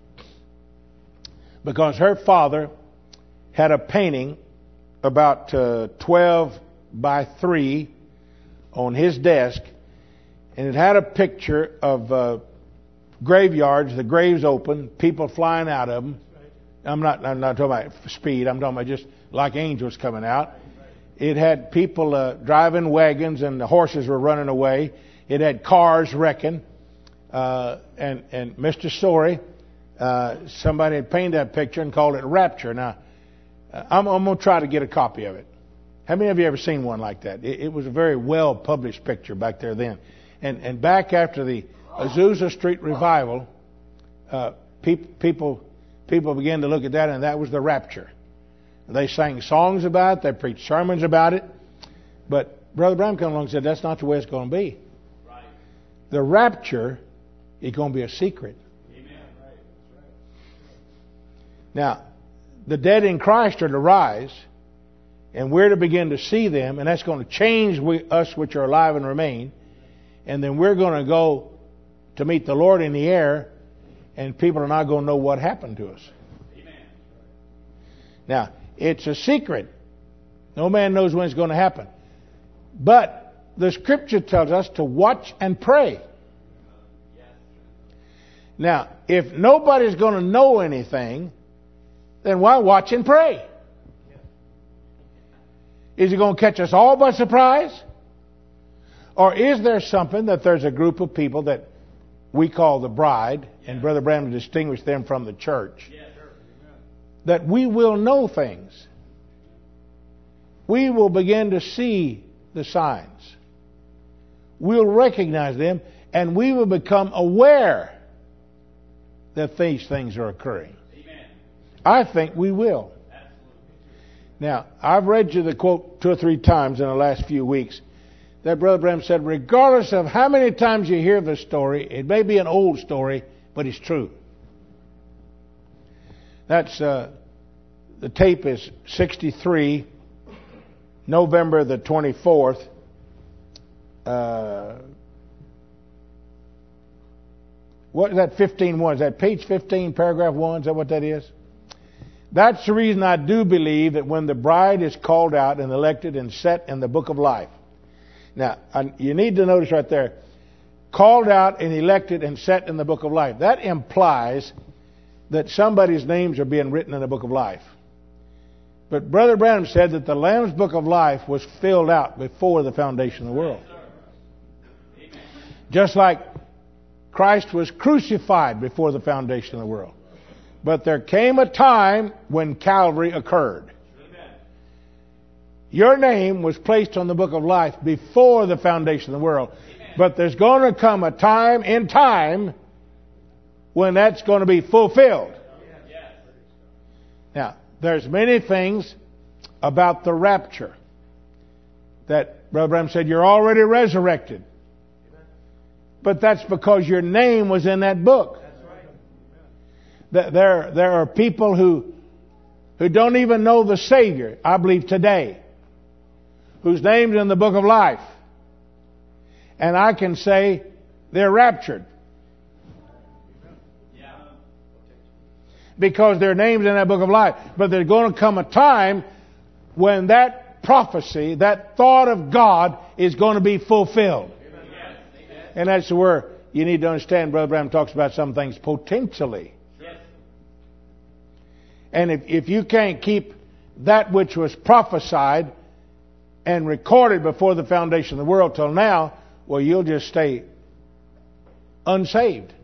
because her father had a painting about uh, twelve by three on his desk, and it had a picture of uh, graveyards, the graves open, people flying out of them. I'm not, I'm not talking about speed. I'm talking about just like angels coming out. It had people uh, driving wagons, and the horses were running away. It had cars wrecking. Uh, and, and Mister Story, uh, somebody had painted that picture and called it Rapture. Now, I'm, I'm going to try to get a copy of it. How many of you ever seen one like that? It, it was a very well published picture back there then. And, and back after the Azusa Street revival, uh, pe- people people began to look at that, and that was the rapture. They sang songs about it. They preached sermons about it. But Brother Branham came along and said, that's not the way it's going to be. Right. The rapture is going to be a secret. Amen. Right. Right. Now, the dead in Christ are to rise, and we're to begin to see them, and that's going to change we, us which are alive and remain. And then we're going to go to meet the Lord in the air, and people are not going to know what happened to us. Amen. Now, it's a secret. No man knows when it's going to happen. But the Scripture tells us to watch and pray. Now, if nobody's going to know anything, then why watch and pray? Is it going to catch us all by surprise? Or is there something that there's a group of people that we call the bride, and Brother Branham distinguished them from the church, that we will know things. We will begin to see the signs. We'll recognize them, and we will become aware that these things are occurring. Amen. I think we will. Absolutely. Now, I've read you the quote two or three times in the last few weeks that Brother Branham said, regardless of how many times you hear the story, it may be an old story, but it's true. That's uh, the tape is sixty-three, November the twenty-fourth. Uh, what is that? fifteen one. Is that page fifteen, paragraph one? Is that what that is? That's the reason I do believe that when the bride is called out and elected and set in the book of life. Now, you need to notice right there, called out and elected and set in the book of life. That implies that somebody's names are being written in the book of life. But Brother Branham said that the Lamb's book of life was filled out before the foundation of the world. Just like Christ was crucified before the foundation of the world. But there came a time when Calvary occurred. Your name was placed on the book of life before the foundation of the world. Amen. But there's going to come a time in time when that's going to be fulfilled. Yes. Now, there's many things about the rapture that Brother Branham said you're already resurrected. But that's because your name was in that book. That's right. There, there are people who, who don't even know the Savior, I believe today, whose name's in the book of life. And I can say they're raptured. Because their name's in that book of life. But there's going to come a time when that prophecy, that thought of God is going to be fulfilled. And that's where you need to understand, Brother Branham talks about some things potentially. And if, if you can't keep that which was prophesied and recorded before the foundation of the world till now, well, you'll just stay unsaved.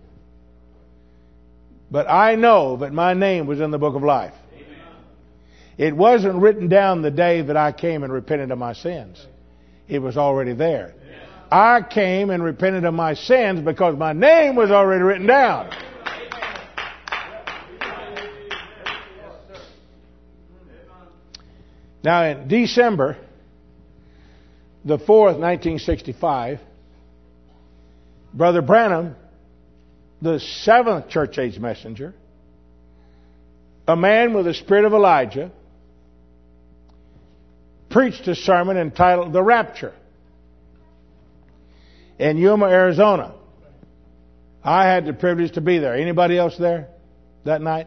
But I know that my name was in the book of life. Amen. It wasn't written down the day that I came and repented of my sins. It was already there. Amen. I came and repented of my sins because my name was already written down. Now in December the fourth, nineteen sixty-five, Brother Branham, the seventh church age messenger, a man with the spirit of Elijah, preached a sermon entitled The Rapture in Yuma, Arizona. I had the privilege to be there. Anybody else there that night?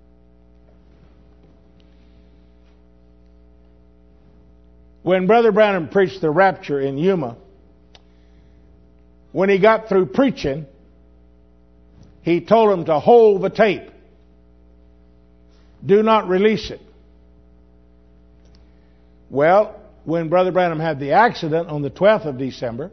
When Brother Branham preached the rapture in Yuma, when he got through preaching, he told them to hold the tape. Do not release it. Well, when Brother Branham had the accident on the twelfth of December,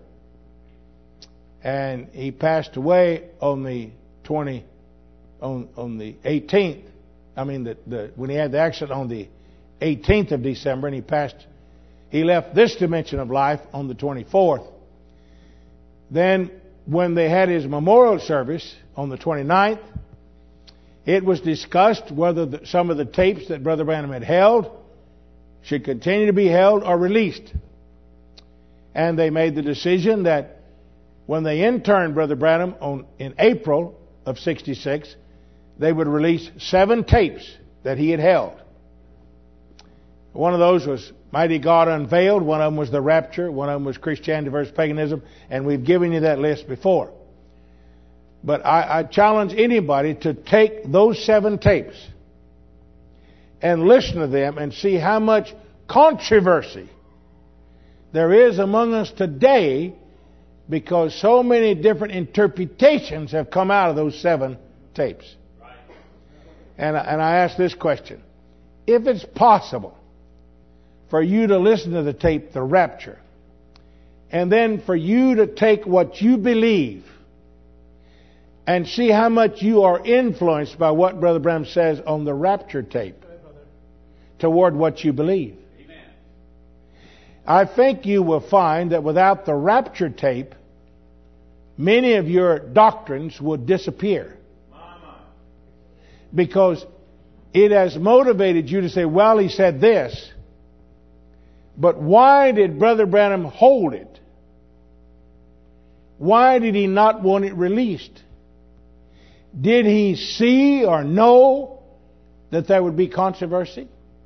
and he passed away on the twenty, on on the eighteenth. I mean, the, the when he had the accident on the eighteenth of December, and he passed, he left this dimension of life on the twenty-fourth. Then, when they had his memorial service on the twenty-ninth, it was discussed whether the, some of the tapes that Brother Branham had held should continue to be held or released. And they made the decision that when they interned Brother Branham on, in April of sixty-six, they would release seven tapes that he had held. One of those was Mighty God Unveiled. One of them was The Rapture. One of them was Christianity versus Paganism. And we've given you that list before. But I, I challenge anybody to take those seven tapes and listen to them and see how much controversy there is among us today, because so many different interpretations have come out of those seven tapes. Right. And, and I ask this question. If it's possible for you to listen to the tape, The Rapture, and then for you to take what you believe and see how much you are influenced by what Brother Branham says on the Rapture tape toward what you believe. Amen. I think you will find that without the Rapture tape, many of your doctrines would disappear. Mama. Because it has motivated you to say, well, he said this, but why did Brother Branham hold it? Why did he not want it released? Did he see or know that there would be controversy?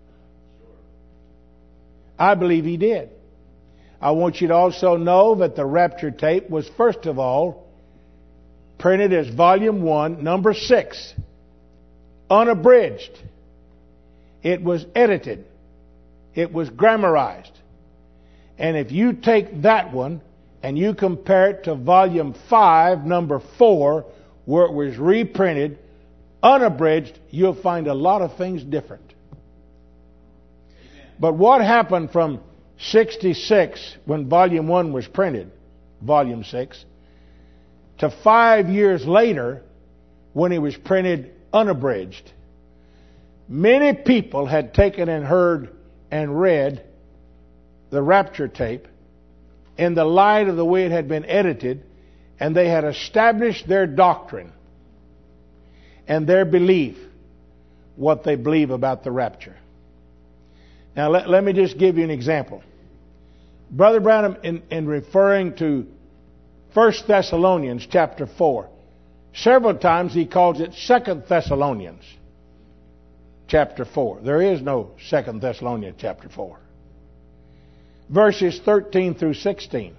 I believe he did. I want you to also know that the Rapture tape was, first of all, printed as volume one, number six, unabridged. It was edited. It was grammarized. And if you take that one and you compare it to volume five, number four, where it was reprinted, unabridged, you'll find a lot of things different. Amen. But what happened from sixty-six, when volume one was printed, volume six, to five years later, when it was printed unabridged, many people had taken and heard and read the Rapture tape in the light of the way it had been edited, and they had established their doctrine and their belief, what they believe about the rapture. Now, let, let me just give you an example. Brother Branham, in, in referring to First Thessalonians chapter four, several times he calls it Second Thessalonians chapter four. There is no Second Thessalonians chapter four. Verses thirteen through sixteen.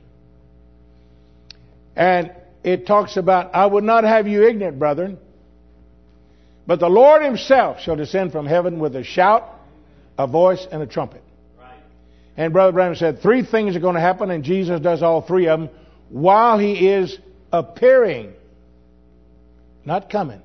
And it talks about, I would not have you ignorant, brethren, but the Lord himself shall descend from heaven with a shout, a voice, and a trumpet. Right. And Brother Branham said three things are going to happen, and Jesus does all three of them while he is appearing. Not coming.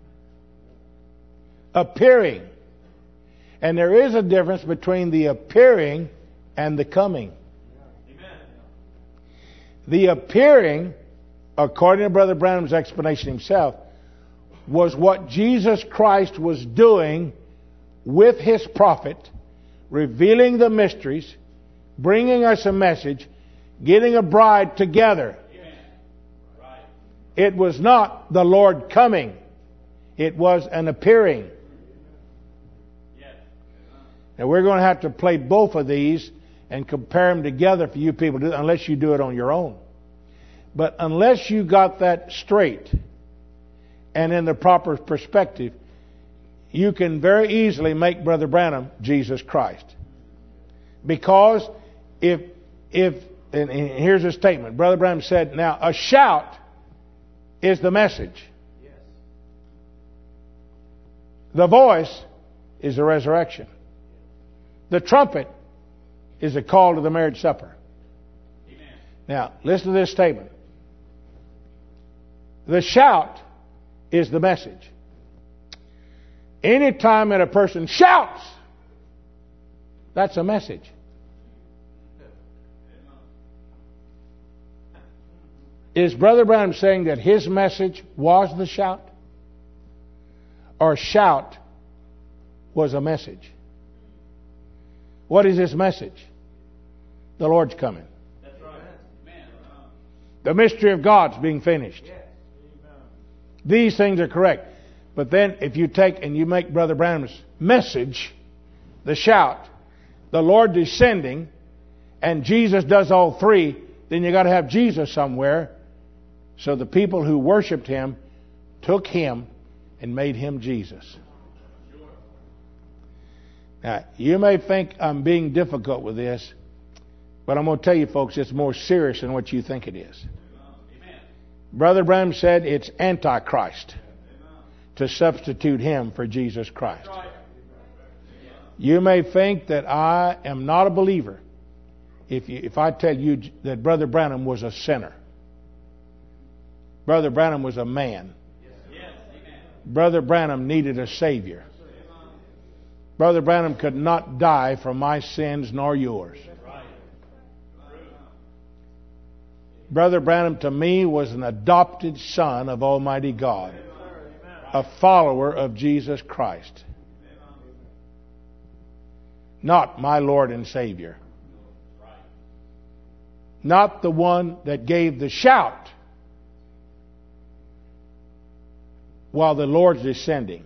Appearing. And there is a difference between the appearing and the coming. Amen. The appearing, according to Brother Branham's explanation himself, was what Jesus Christ was doing with his prophet, revealing the mysteries, bringing us a message, getting a bride together. Right. It was not the Lord coming. It was an appearing. Yes. And we're going to have to play both of these and compare them together for you people to do, unless you do it on your own. But unless you got that straight and in the proper perspective, you can very easily make Brother Branham Jesus Christ. Because if, if, and here's a statement. Brother Branham said, now a shout is the message. Yes. The voice is the resurrection. The trumpet is a call to the marriage supper. Amen. Now, listen to this statement. The shout is the message. Anytime that a person shouts, that's a message. Is Brother Branham saying that his message was the shout? Or shout was a message? What is his message? The Lord's coming. That's right. Amen. The mystery of God's being finished. Yes. These things are correct. But then if you take and you make Brother Branham's message the shout, the Lord descending, and Jesus does all three, then you got to have Jesus somewhere. So the people who worshiped him took him and made him Jesus. Now, you may think I'm being difficult with this, but I'm going to tell you folks, it's more serious than what you think it is. Amen. Brother Branham said it's Antichrist to substitute him for Jesus Christ. Right. You may think that I am not a believer if you, if I tell you that Brother Branham was a sinner. Brother Branham was a man. Yes. Amen. Brother Branham needed a Savior. Brother Branham could not die for my sins nor yours. Right. Brother Branham to me was an adopted son of Almighty God, a follower of Jesus Christ, not my Lord and Savior, not the one that gave the shout while the Lord's descending.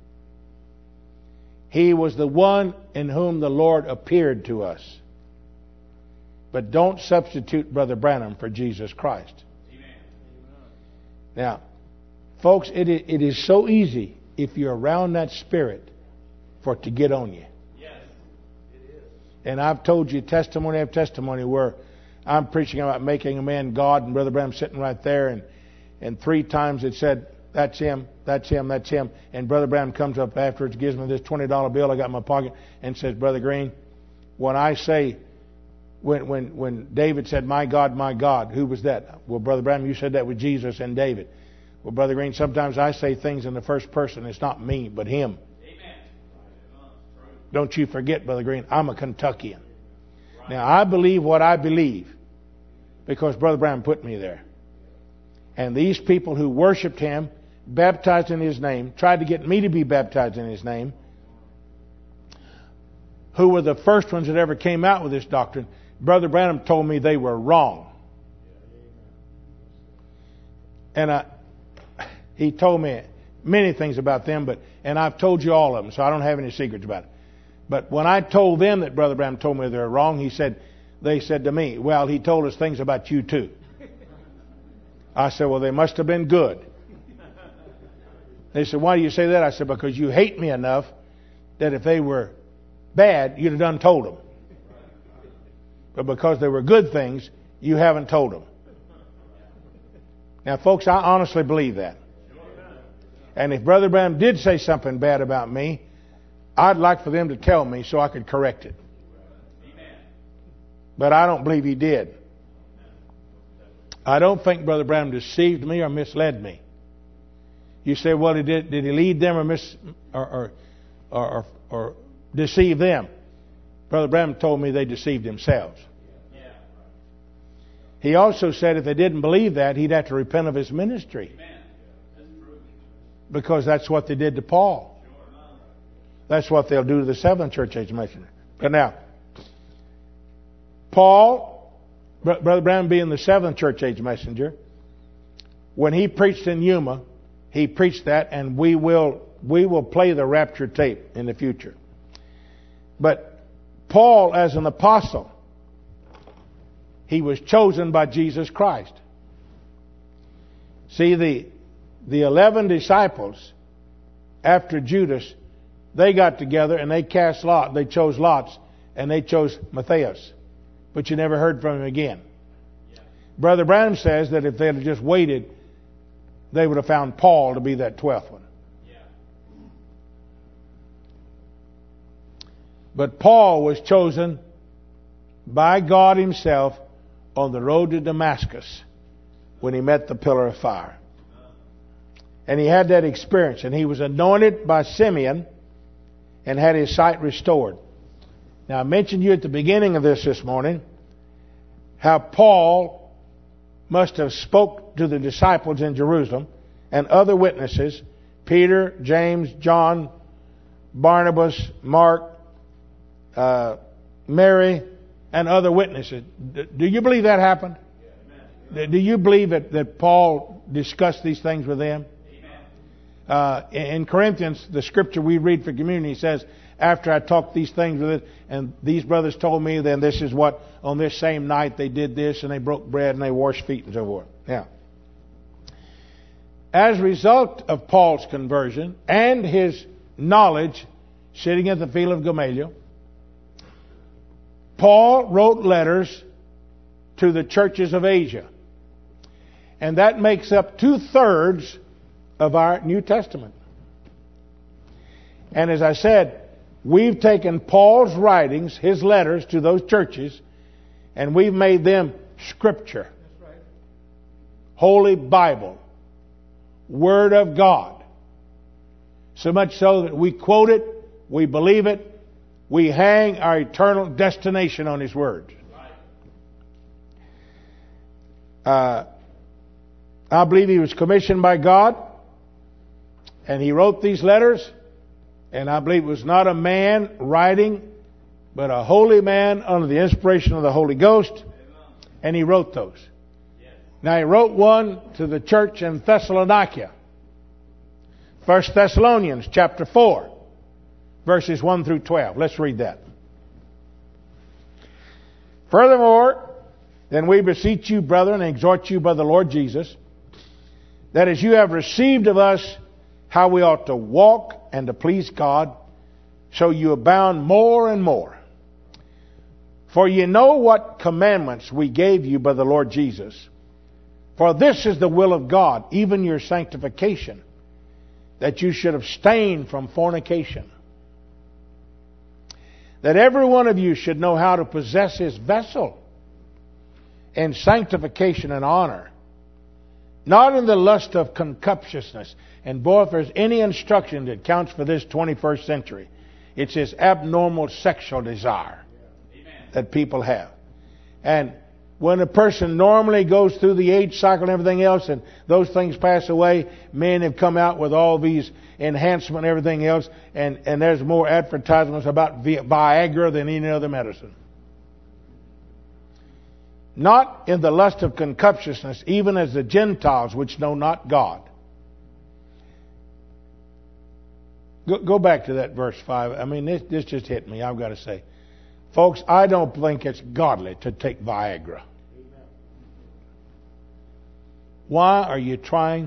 He was the one in whom the Lord appeared to us. But don't substitute Brother Branham for Jesus Christ. Amen. Now, folks, it is, it is so easy if you're around that spirit for it to get on you. Yes. It is. And I've told you testimony after testimony where I'm preaching about making a man God, and Brother Branham's sitting right there, and, and three times it said, that's him, that's him, that's him. And Brother Branham comes up afterwards, gives me this twenty dollar bill I got in my pocket, and says, Brother Green, when I say, when when when David said, my God, my God, who was that? Well, Brother Branham, you said that with Jesus and David. Well, Brother Green, sometimes I say things in the first person. It's not me, but him. Amen. Don't you forget, Brother Green, I'm a Kentuckian. Now, I believe what I believe because Brother Branham put me there. And these people who worshiped him, baptized in his name, tried to get me to be baptized in his name, who were the first ones that ever came out with this doctrine, Brother Branham told me they were wrong. And I, he told me many things about them, but and I've told you all of them, so I don't have any secrets about it. But when I told them that Brother Branham told me they were wrong, he said, they said to me, well, he told us things about you too. I said, well, they must have been good. They said, why do you say that? I said, because you hate me enough that if they were bad, you'd have done told them. But because they were good things, you haven't told them. Now, folks, I honestly believe that. And if Brother Branham did say something bad about me, I'd like for them to tell me so I could correct it. But I don't believe he did. I don't think Brother Branham deceived me or misled me. You say, well, did, did he lead them or, mis, or, or, or, or deceive them? Brother Branham told me they deceived themselves. Yeah. He also said if they didn't believe that, he'd have to repent of his ministry. Amen. That's true. Because that's what they did to Paul. Sure. That's what they'll do to the seventh church age messenger. But now, Paul, Brother Branham being the seventh church age messenger, when he preached in Yuma, he preached that, and we will we will play the rapture tape in the future. But Paul, as an apostle, he was chosen by Jesus Christ. See, the the eleven disciples, after Judas, they got together and they cast lot. They chose lots, and they chose Matthias. But you never heard from him again. Yeah. Brother Branham says that if they had just waited, they would have found Paul to be that twelfth one. Yeah. But Paul was chosen by God Himself on the road to Damascus when he met the pillar of fire. And he had that experience, and he was anointed by Simeon and had his sight restored. Now, I mentioned to you at the beginning of this this morning how Paul must have spoke to the disciples in Jerusalem and other witnesses, Peter, James, John, Barnabas, Mark, uh, Mary, and other witnesses. Do you believe that happened? Do you believe that, that Paul discussed these things with them? Uh, in Corinthians, the scripture we read for communion says, after I talked these things with it, and these brothers told me, then this is what, on this same night they did this, and they broke bread, and they washed feet, and so forth. Yeah. As a result of Paul's conversion and his knowledge sitting at the field of Gamaliel, Paul wrote letters to the churches of Asia. And that makes up two-thirds of our New Testament. And as I said, we've taken Paul's writings, his letters to those churches, and we've made them Scripture. That's right. Holy Bible. Word of God. So much so that we quote it, we believe it, we hang our eternal destination on His Word. Uh, I believe he was commissioned by God, and he wrote these letters, and I believe it was not a man writing, but a holy man under the inspiration of the Holy Ghost, and he wrote those. Now, he wrote one to the church in Thessalonica. First Thessalonians chapter four, verses one through twelve. Let's read that. Furthermore, then we beseech you, brethren, and exhort you by the Lord Jesus, that as you have received of us how we ought to walk and to please God, so you abound more and more. For you know what commandments we gave you by the Lord Jesus. For this is the will of God, even your sanctification, that you should abstain from fornication. That every one of you should know how to possess his vessel in sanctification and honor, not in the lust of concupiscence. And boy, if there's any instruction that counts for this twenty-first century, it's this abnormal sexual desire that people have. And when a person normally goes through the age cycle and everything else, and those things pass away, men have come out with all these enhancement and everything else, and, and there's more advertisements about Viagra than any other medicine. Not in the lust of concupiscence, even as the Gentiles which know not God. Go, go back to that verse five. I mean, this, this just hit me, I've got to say. Folks, I don't think it's godly to take Viagra. Why are you trying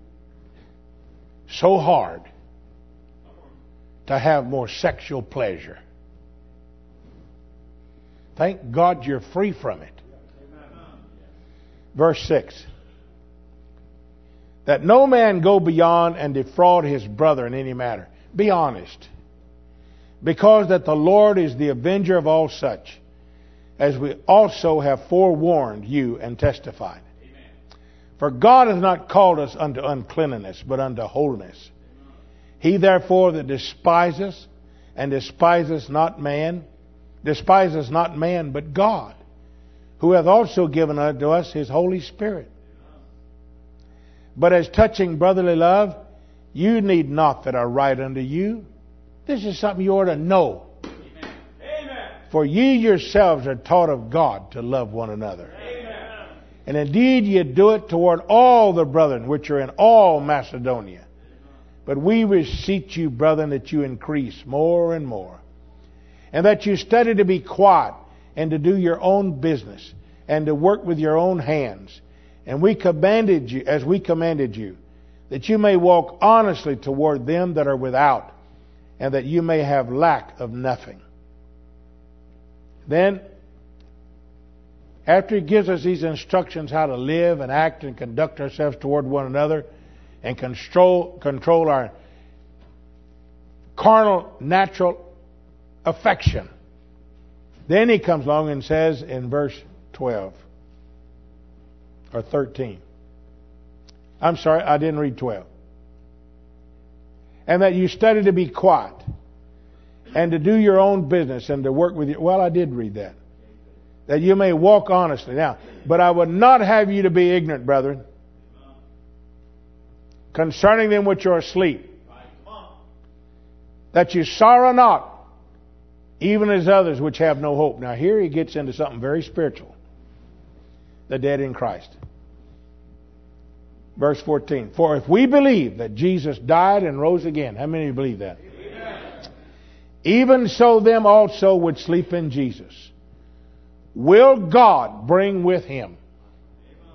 so hard to have more sexual pleasure? Thank God you're free from it. Verse six. That no man go beyond and defraud his brother in any matter. Be honest. Because that the Lord is the avenger of all such, as we also have forewarned you and testified. Amen. For God hath not called us unto uncleanness, but unto holiness. He therefore that despises and despises not man, despises not man, but God, who hath also given unto us His Holy Spirit. But as touching brotherly love, you need not that I write unto you. This is something you ought to know. Amen. For ye yourselves are taught of God to love one another. Amen. And indeed ye do it toward all the brethren which are in all Macedonia. But we beseech you, brethren, that you increase more and more. And that you study to be quiet and to do your own business and to work with your own hands. And we commanded you, as we commanded you, that you may walk honestly toward them that are without, and that you may have lack of nothing. Then, after He gives us these instructions how to live and act and conduct ourselves toward one another and control, control our carnal, natural affection, then He comes along and says in verse twelve or thirteen. I'm sorry, I didn't read twelve. And that you study to be quiet and to do your own business and to work with you. Well, I did read that. That you may walk honestly. Now, but I would not have you to be ignorant, brethren, concerning them which are asleep, that you sorrow not, even as others which have no hope. Now, here he gets into something very spiritual. The dead in Christ. Verse fourteen. For if we believe that Jesus died and rose again. How many of you believe that? Amen. Even so them also which sleep in Jesus will God bring with Him. Amen.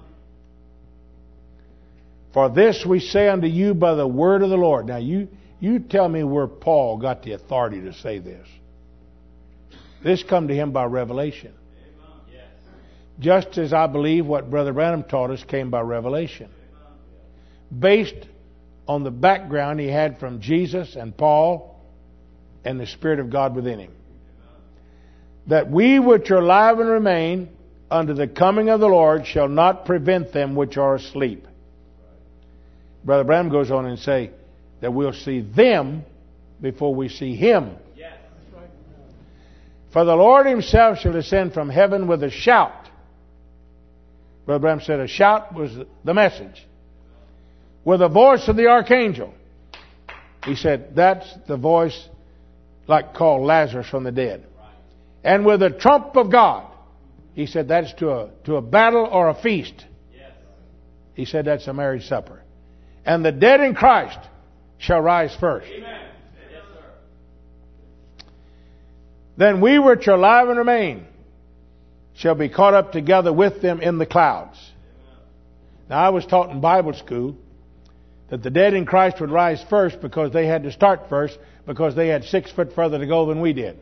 For this we say unto you by the word of the Lord. Now you, you tell me where Paul got the authority to say this. This come to him by revelation. Amen. Yes. Just as I believe what Brother Branham taught us came by revelation. Based on the background he had from Jesus and Paul and the Spirit of God within him. That we which are alive and remain unto the coming of the Lord shall not prevent them which are asleep. Brother Branham goes on and say that we'll see them before we see Him. Yes. For the Lord Himself shall descend from heaven with a shout. Brother Branham said a shout was the message. With the voice of the archangel. He said that's the voice like called Lazarus from the dead. And with the trump of God. He said that's to a, to a battle or a feast. Yes. He said that's a marriage supper. And the dead in Christ shall rise first. Amen. Yes, sir. Then we which are alive and remain shall be caught up together with them in the clouds. Amen. Now I was taught in Bible school that the dead in Christ would rise first because they had to start first because they had six foot further to go than we did.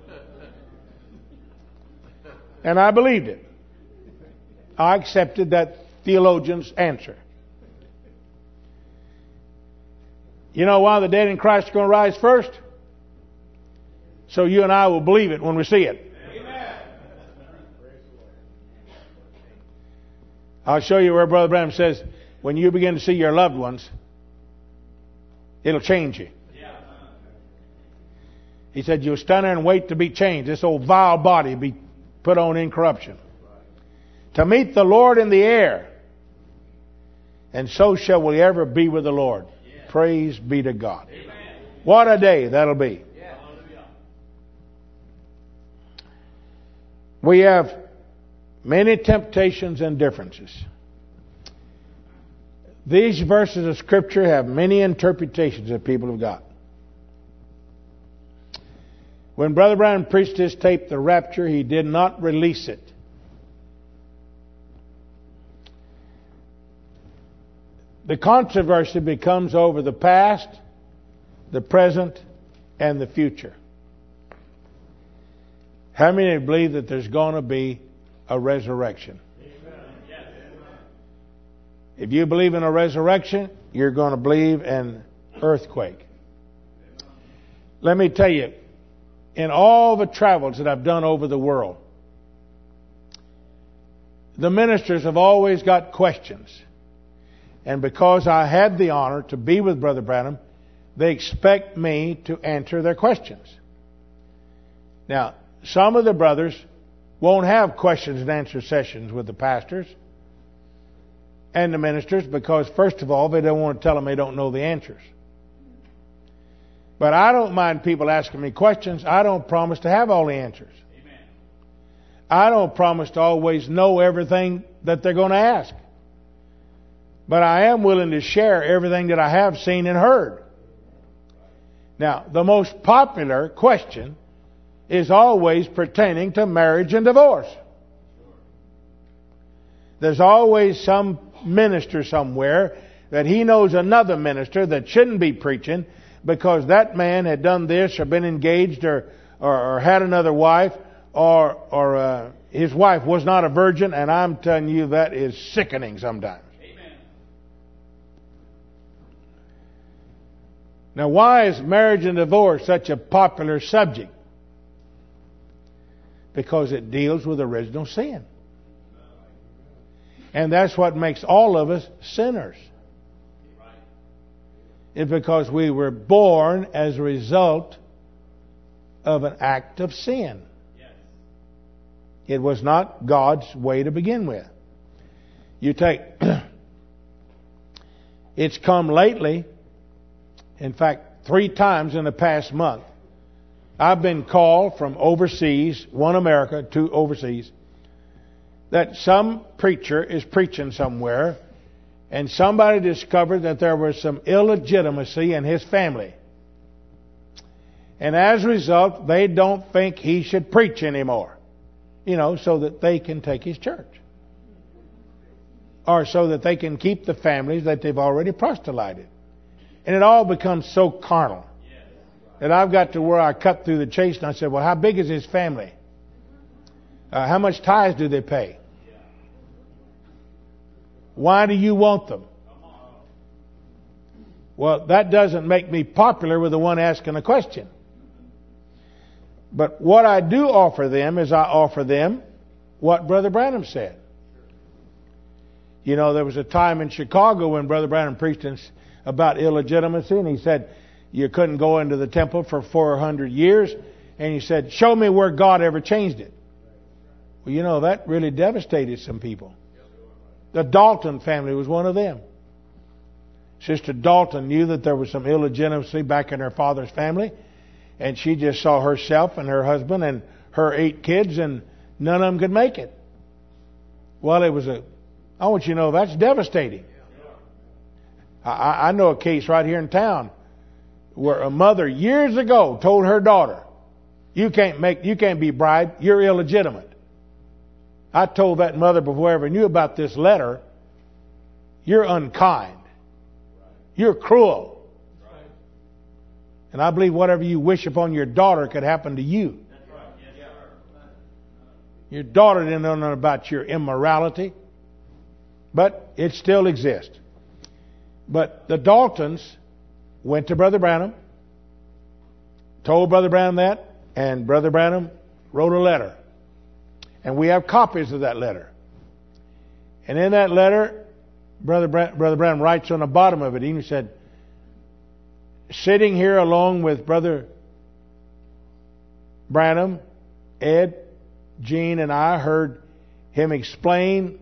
And I believed it. I accepted that theologian's answer. You know why the dead in Christ are going to rise first? So you and I will believe it when we see it. Amen. I'll show you where Brother Branham says, when you begin to see your loved ones, it'll change you. Yeah. He said, you'll stand there and wait to be changed. This old vile body be put on incorruption. Right. To meet the Lord in the air. And so shall we ever be with the Lord. Yeah. Praise be to God. Amen. What a day that'll be. Yeah. We have many temptations and differences. These verses of Scripture have many interpretations that people have got. When Brother Branham preached his tape, The Rapture, he did not release it. The controversy becomes over the past, the present, and the future. How many believe that there's going to be a resurrection? If you believe in a resurrection, you're going to believe in earthquake. Let me tell you, in all the travels that I've done over the world, the ministers have always got questions. And because I had the honor to be with Brother Branham, they expect me to answer their questions. Now, some of the brothers won't have questions and answer sessions with the pastors and the ministers because, first of all, they don't want to tell them they don't know the answers. But I don't mind people asking me questions. I don't promise to have all the answers. Amen. I don't promise to always know everything that they're going to ask. But I am willing to share everything that I have seen and heard. Now, the most popular question is always pertaining to marriage and divorce. There's always some minister somewhere that he knows another minister that shouldn't be preaching because that man had done this or been engaged or, or, or had another wife or or uh, his wife was not a virgin, and I'm telling you that is sickening sometimes. Amen. Now, why is marriage and divorce such a popular subject? Because it deals with original sin. And that's what makes all of us sinners. It's because we were born as a result of an act of sin. Yes. It was not God's way to begin with. You take, it's come lately, in fact, three times in the past month, I've been called from overseas, one America, two overseas, that some preacher is preaching somewhere and somebody discovered that there was some illegitimacy in his family. And as a result, they don't think he should preach anymore. You know, so that they can take his church. Or so that they can keep the families that they've already proselyted. And it all becomes so carnal. And I've got to where I cut through the chase and I said, well, how big is his family? Uh, how much tithes do they pay? Why do you want them? Well, that doesn't make me popular with the one asking the question. But what I do offer them is I offer them what Brother Branham said. You know, there was a time in Chicago when Brother Branham preached about illegitimacy, and he said, you couldn't go into the temple for four hundred years. And he said, show me where God ever changed it. Well, you know, that really devastated some people. The Dalton family was one of them. Sister Dalton knew that there was some illegitimacy back in her father's family. And she just saw herself and her husband and her eight kids, and none of them could make it. Well, it was a, I want you to know, that's devastating. I, I know a case right here in town where a mother years ago told her daughter, you can't make, you can't be bribed, you're illegitimate. I told that mother before I ever knew about this letter, you're unkind. You're cruel. And I believe whatever you wish upon your daughter could happen to you. Your daughter didn't know nothing about your immorality, but it still exists. But the Daltons went to Brother Branham, told Brother Branham that, and Brother Branham wrote a letter. And we have copies of that letter. And in that letter, Brother Branham, Brother Branham writes on the bottom of it, he said, sitting here along with Brother Branham, Ed, Gene, and I heard him explain.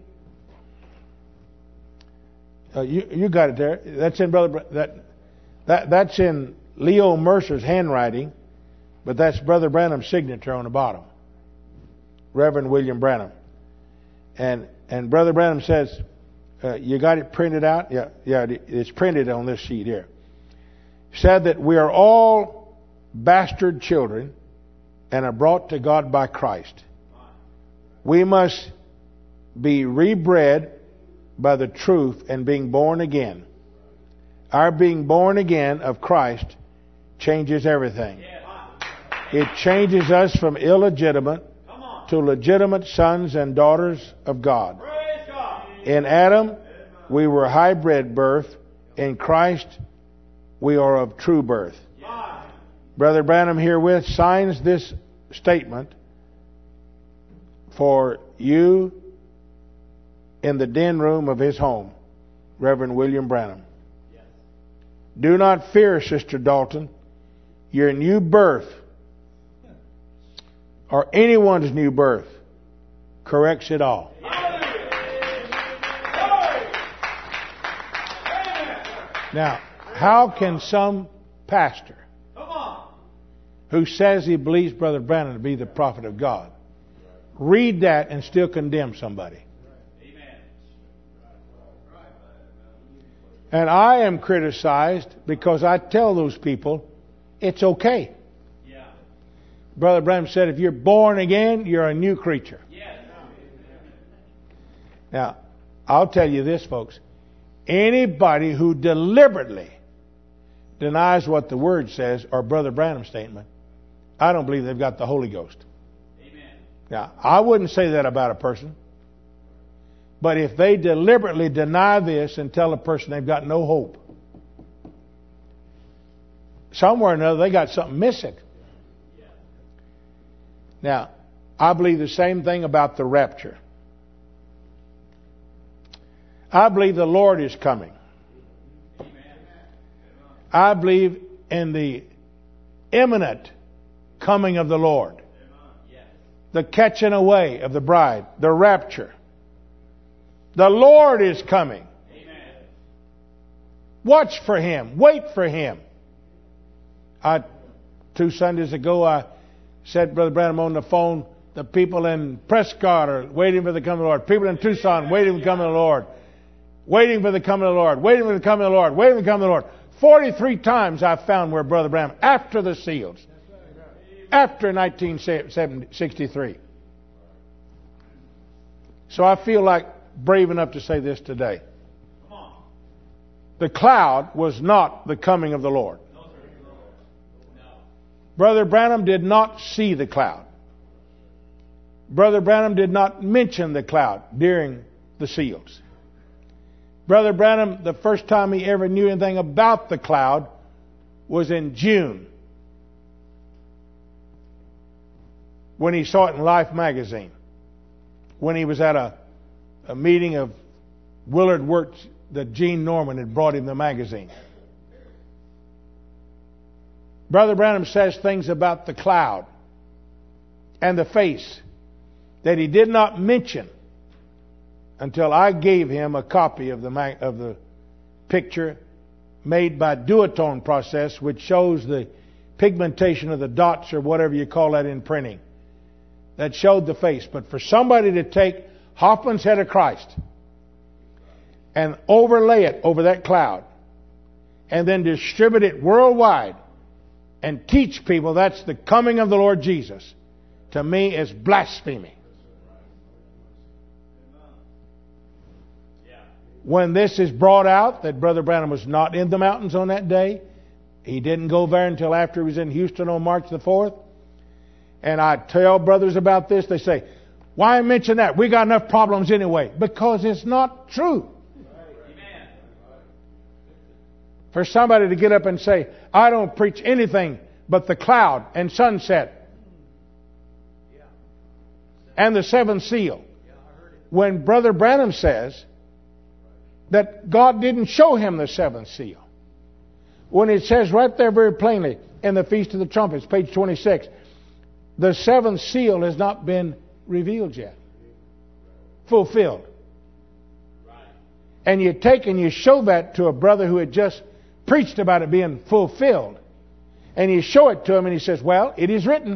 Uh, you you got it there. That's in Brother that that that's in Leo Mercer's handwriting, but that's Brother Branham's signature on the bottom. Reverend William Branham, and and Brother Branham says, uh, "You got it printed out? Yeah, yeah. It's printed on this sheet here." Said that we are all bastard children and are brought to God by Christ. We must be rebred by the truth and being born again. Our being born again of Christ changes everything. It changes us from illegitimate to legitimate sons and daughters of God. In Adam, we were hybrid birth. In Christ, we are of true birth. Brother Branham herewith signs this statement for you in the den room of his home, Reverend William Branham. Do not fear, Sister Dalton. Your new birth, or anyone's new birth, corrects it all. Now, how can some pastor who says he believes Brother Branham to be the prophet of God read that and still condemn somebody? And I am criticized because I tell those people it's okay. Yeah. Brother Branham said if you're born again, you're a new creature. Yes. Now, I'll tell you this, folks. Anybody who deliberately denies what the Word says or Brother Branham's statement, I don't believe they've got the Holy Ghost. Amen. Now, I wouldn't say that about a person. But if they deliberately deny this and tell a person they've got no hope, somewhere or another they got something missing. Now, I believe the same thing about the rapture. I believe the Lord is coming. I believe in the imminent coming of the Lord. The catching away of the bride. The rapture. The Lord is coming. Amen. Watch for Him. Wait for Him. I, two Sundays ago, I said, Brother Branham, on the phone, the people in Prescott are waiting for the coming of the Lord. People in Tucson waiting for the coming of the Lord. Waiting for the coming of the Lord. Waiting for the coming of the Lord. Waiting for the coming of the Lord. Forty-three times I found where Brother Branham, after the seals, after nineteen sixty-three. So I feel like brave enough to say this today. The cloud was not the coming of the Lord. Brother Branham did not see the cloud. Brother Branham did not mention the cloud during the seals. Brother Branham, the first time he ever knew anything about the cloud was in June, when he saw it in Life magazine, when he was at a, a meeting of Willard Wirtz that Gene Norman had brought him the magazine. Brother Branham says things about the cloud and the face that he did not mention until I gave him a copy of the mag- of the picture made by duotone process, which shows the pigmentation of the dots or whatever you call that in printing. That showed the face. But for somebody to take Hoffman's Head of Christ and overlay it over that cloud and then distribute it worldwide and teach people that's the coming of the Lord Jesus, to me is blasphemy. When this is brought out that Brother Branham was not in the mountains on that day, he didn't go there until after he was in Houston on March the fourth. And I tell brothers about this, they say, why mention that? We got enough problems anyway. Because it's not true. Amen. For somebody to get up and say, I don't preach anything but the cloud and sunset and the seventh seal. When Brother Branham says that God didn't show him the seventh seal. When it says right there very plainly in the Feast of the Trumpets, page twenty-six, the seventh seal has not been revealed yet. Fulfilled. And you take and you show that to a brother who had just preached about it being fulfilled. And you show it to him and he says, well, it is written.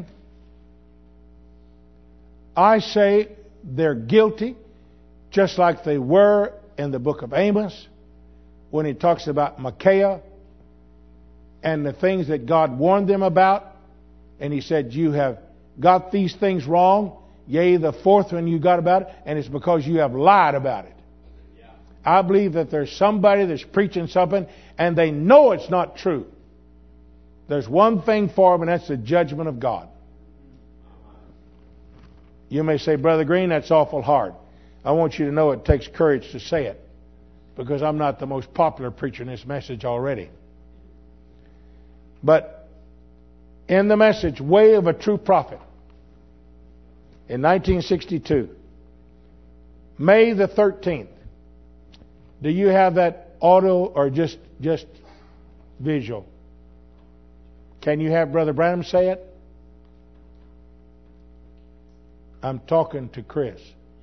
I say they're guilty, just like they were in the book of Amos, when he talks about Micaiah and the things that God warned them about. And he said, you have got these things wrong. Yea, the fourth one you got about it, and it's because you have lied about it. Yeah. I believe that there's somebody that's preaching something, and they know it's not true. There's one thing for them, and that's the judgment of God. You may say, Brother Green, that's awful hard. I want you to know it takes courage to say it, because I'm not the most popular preacher in this message already. But in the message, Way of a True Prophet, in nineteen sixty-two, May the thirteenth, do you have that auto or just just visual? Can you have Brother Branham say it? I'm talking to Chris.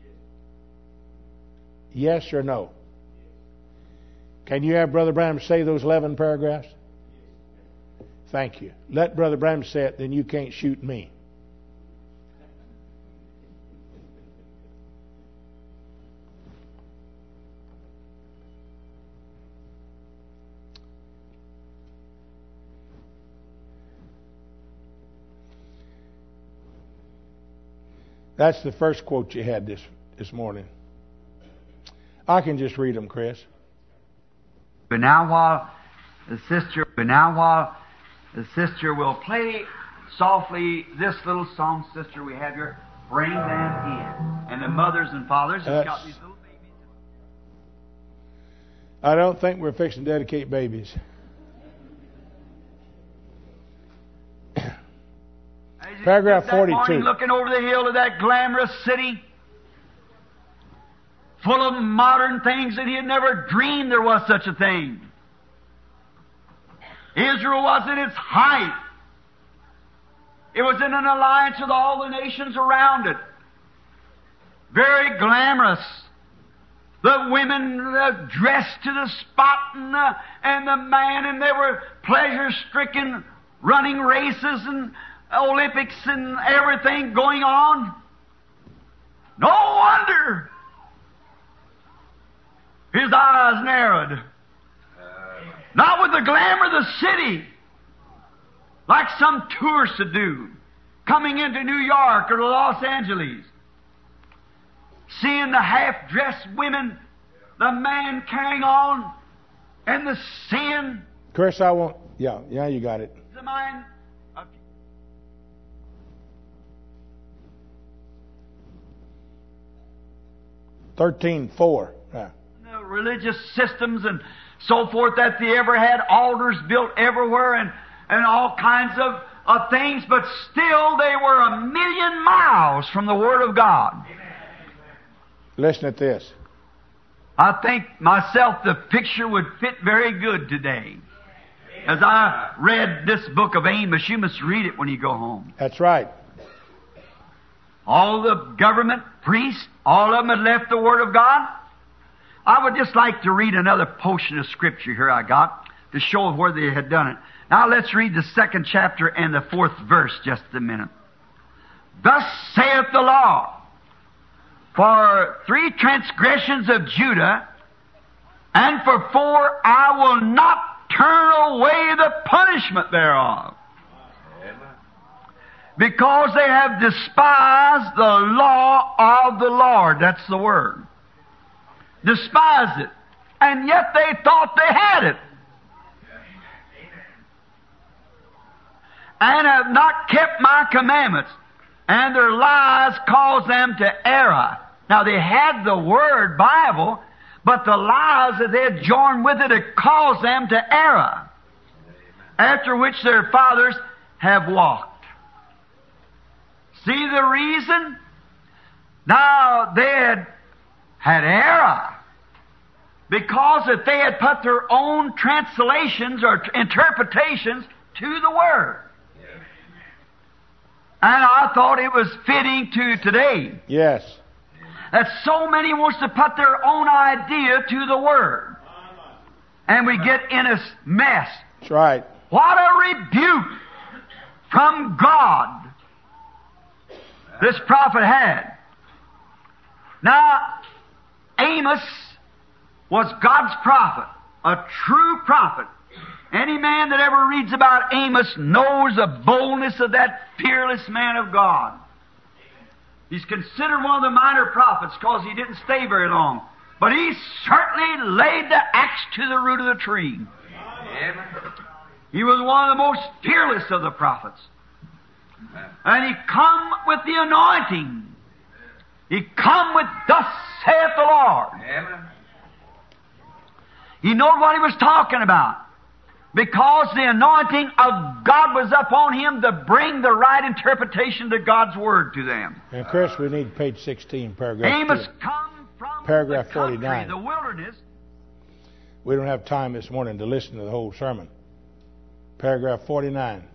Yes or no? Can you have Brother Branham say those eleven paragraphs? Thank you. Let Brother Branham say it, then you can't shoot me. That's the first quote you had this, this morning. I can just read them, Chris. But now while the sister, but now while the sister will play softly this little song, sister, we have here, bring them in. And the mothers and fathers have got these little babies. I don't think we're fixing to dedicate babies. Paragraph forty-two. Morning, looking over the hill of that glamorous city, full of modern things that he had never dreamed there was such a thing. Israel was in its height. It was in an alliance with all the nations around it. Very glamorous. The women uh, dressed to the spot, and the, and the man, and they were pleasure-stricken, running races and Olympics and everything going on. No wonder his eyes narrowed. Not with the glamour of the city, like some tourists would do, coming into New York or Los Angeles, seeing the half-dressed women, the man carrying on, and the sin. Chris, I won't. Yeah, yeah, you got it. The mind. Thirteen four. Yeah. The religious systems and so forth that they ever had, altars built everywhere, and and all kinds of, of things, but still they were a million miles from the Word of God. Listen at this. I think myself the picture would fit very good today. As I read this book of Amos, you must read it when you go home. That's right. All the government priests, all of them had left the Word of God. I would just like to read another portion of Scripture here I got to show where they had done it. Now let's read the second chapter and the fourth verse just a minute. Thus saith the Lord, for three transgressions of Judah, and for four I will not turn away the punishment thereof. Because they have despised the law of the Lord. That's the word. Despised it. And yet they thought they had it. And have not kept my commandments. And their lies caused them to err. Now they had the Word, Bible, but the lies that they had joined with it had caused them to err. After which their fathers have walked. See the reason? Now they had had error. Because if they had put their own translations or interpretations to the Word. And I thought it was fitting to today. Yes. That so many wants to put their own idea to the Word. And we get in a mess. That's right. What a rebuke from God this prophet had. Now, Amos was God's prophet, a true prophet. Any man that ever reads about Amos knows the boldness of that fearless man of God. He's considered one of the minor prophets because he didn't stay very long. But he certainly laid the axe to the root of the tree. He was one of the most fearless of the prophets. And he come with the anointing. He come with thus saith the Lord. He knew what he was talking about. Because the anointing of God was upon him to bring the right interpretation to God's Word to them. And Chris, we need page sixteen, paragraph Amos two. come from Paragraph the country, forty-nine. the wilderness. We don't have time this morning to listen to the whole sermon. Paragraph forty-nine.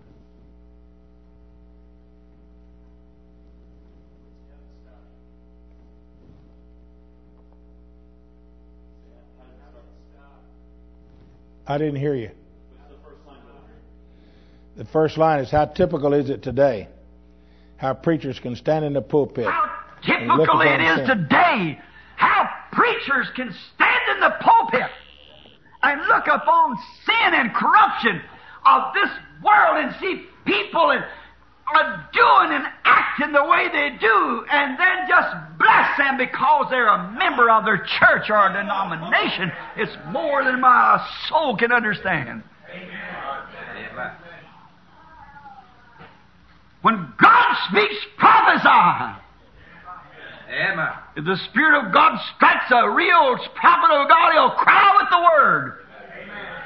I didn't hear you. The first line is, how typical is it today? How preachers can stand in the pulpit. How typical it is today. How preachers can stand in the pulpit and look upon sin and corruption of this world and see people and are doing and acting the way they do, and then just bless them because they're a member of their church or a denomination. It's more than my soul can understand. Amen. When God speaks, prophesy. Amen. If the Spirit of God strikes a real prophet of God, he'll cry with the Word. Amen.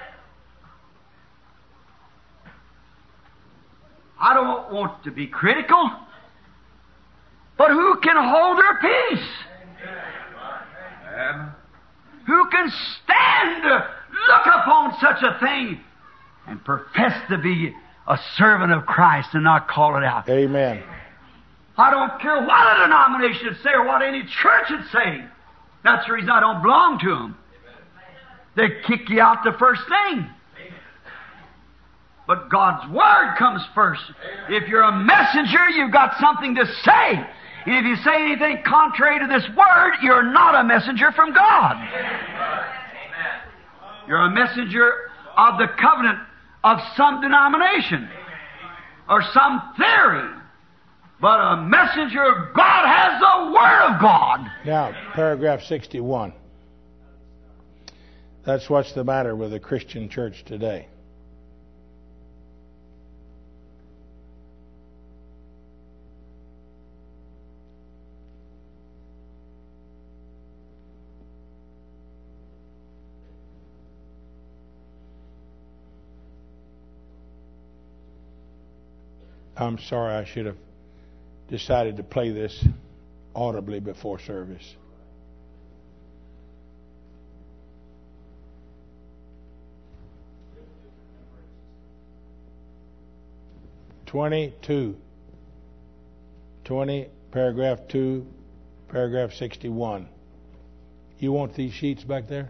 I don't want to be critical, but who can hold their peace? Amen. Who can stand, look upon such a thing, and profess to be a servant of Christ and not call it out? Amen. I don't care what a denomination would say or what any church would say. That's the reason I don't belong to them. They kick you out the first thing. But God's Word comes first. If you're a messenger, you've got something to say. And if you say anything contrary to this Word, you're not a messenger from God. You're a messenger of the covenant of some denomination or some theory. But a messenger of God has the Word of God. Now, paragraph sixty-one. That's what's the matter with the Christian church today. I'm sorry, I should have decided to play this audibly before service. Twenty-two. Twenty, paragraph two, paragraph sixty-one. You want these sheets back there?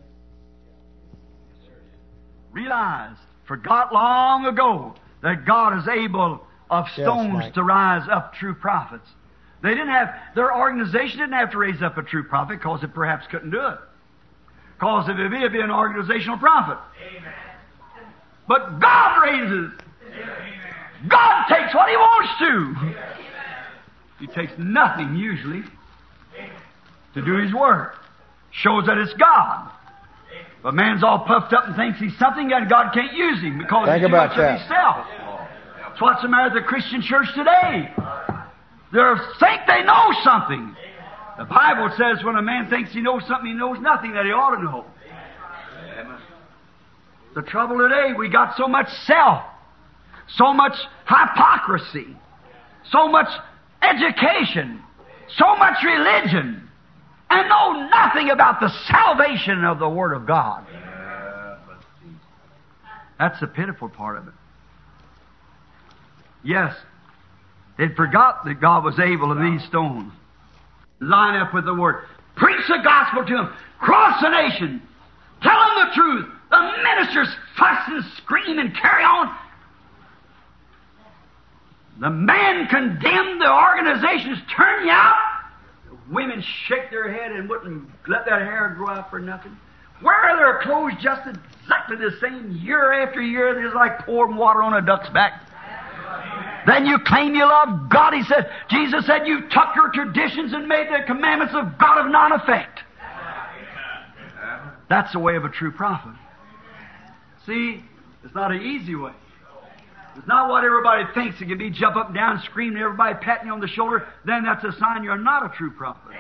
Realized, forgot long ago, that God is able of stones yes, to rise up true prophets. They didn't have, their organization didn't have to raise up a true prophet because it perhaps couldn't do it. Because if it would be an organizational prophet. Amen. But God raises. Amen. God takes what He wants to. Amen. He takes nothing usually to do His work. Shows that it's God. But man's all puffed up and thinks he's something and God can't use him because Think he's too about much that. of himself. That's what's the matter with the Christian church today. They think they know something. The Bible says when a man thinks he knows something, he knows nothing that he ought to know. The trouble today, we got so much self, so much hypocrisy, so much education, so much religion, and know nothing about the salvation of the Word of God. That's the pitiful part of it. Yes, they'd forgot that God was able of these stones. Line up with the Word. Preach the gospel to them. Cross the nation. Tell them the truth. The ministers fuss and scream and carry on. The man condemned, the organizations turn you out. The women shake their head and wouldn't let that hair grow out for nothing. Wear their clothes just exactly the same year after year. It's like pouring water on a duck's back. Then you claim you love God. He said, Jesus said, you took your traditions and made the commandments of God of none effect. That's the way of a true prophet. See, it's not an easy way. It's not what everybody thinks. It can be jump up and down, screaming, everybody patting you on the shoulder. Then that's a sign you're not a true prophet.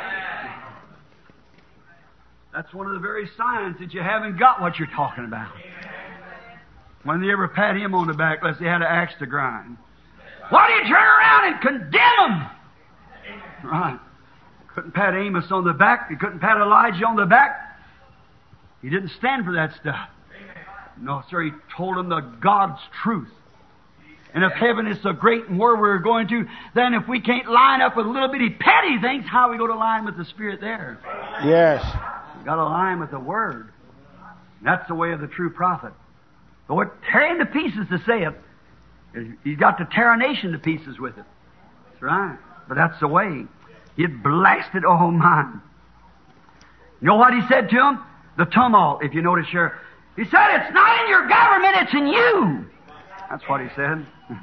That's one of the very signs that you haven't got what you're talking about. When they ever pat him on the back, unless they had an axe to grind. Why do you turn around and condemn him? Right. Couldn't pat Amos on the back. He couldn't pat Elijah on the back. He didn't stand for that stuff. No, sir, he told them the God's truth. And if heaven is so great and where we're going to, then if we can't line up with little bitty petty things, how are we going to line with the Spirit there? Yes. We've got to line with the Word. That's the way of the true prophet. But we're tearing to pieces to say it. He's got to tear a nation to pieces with it. That's right. But that's the way. He'd blasted all mine. You know what he said to him? The tumult, if you notice here. He said, it's not in your government, it's in you. That's what he said.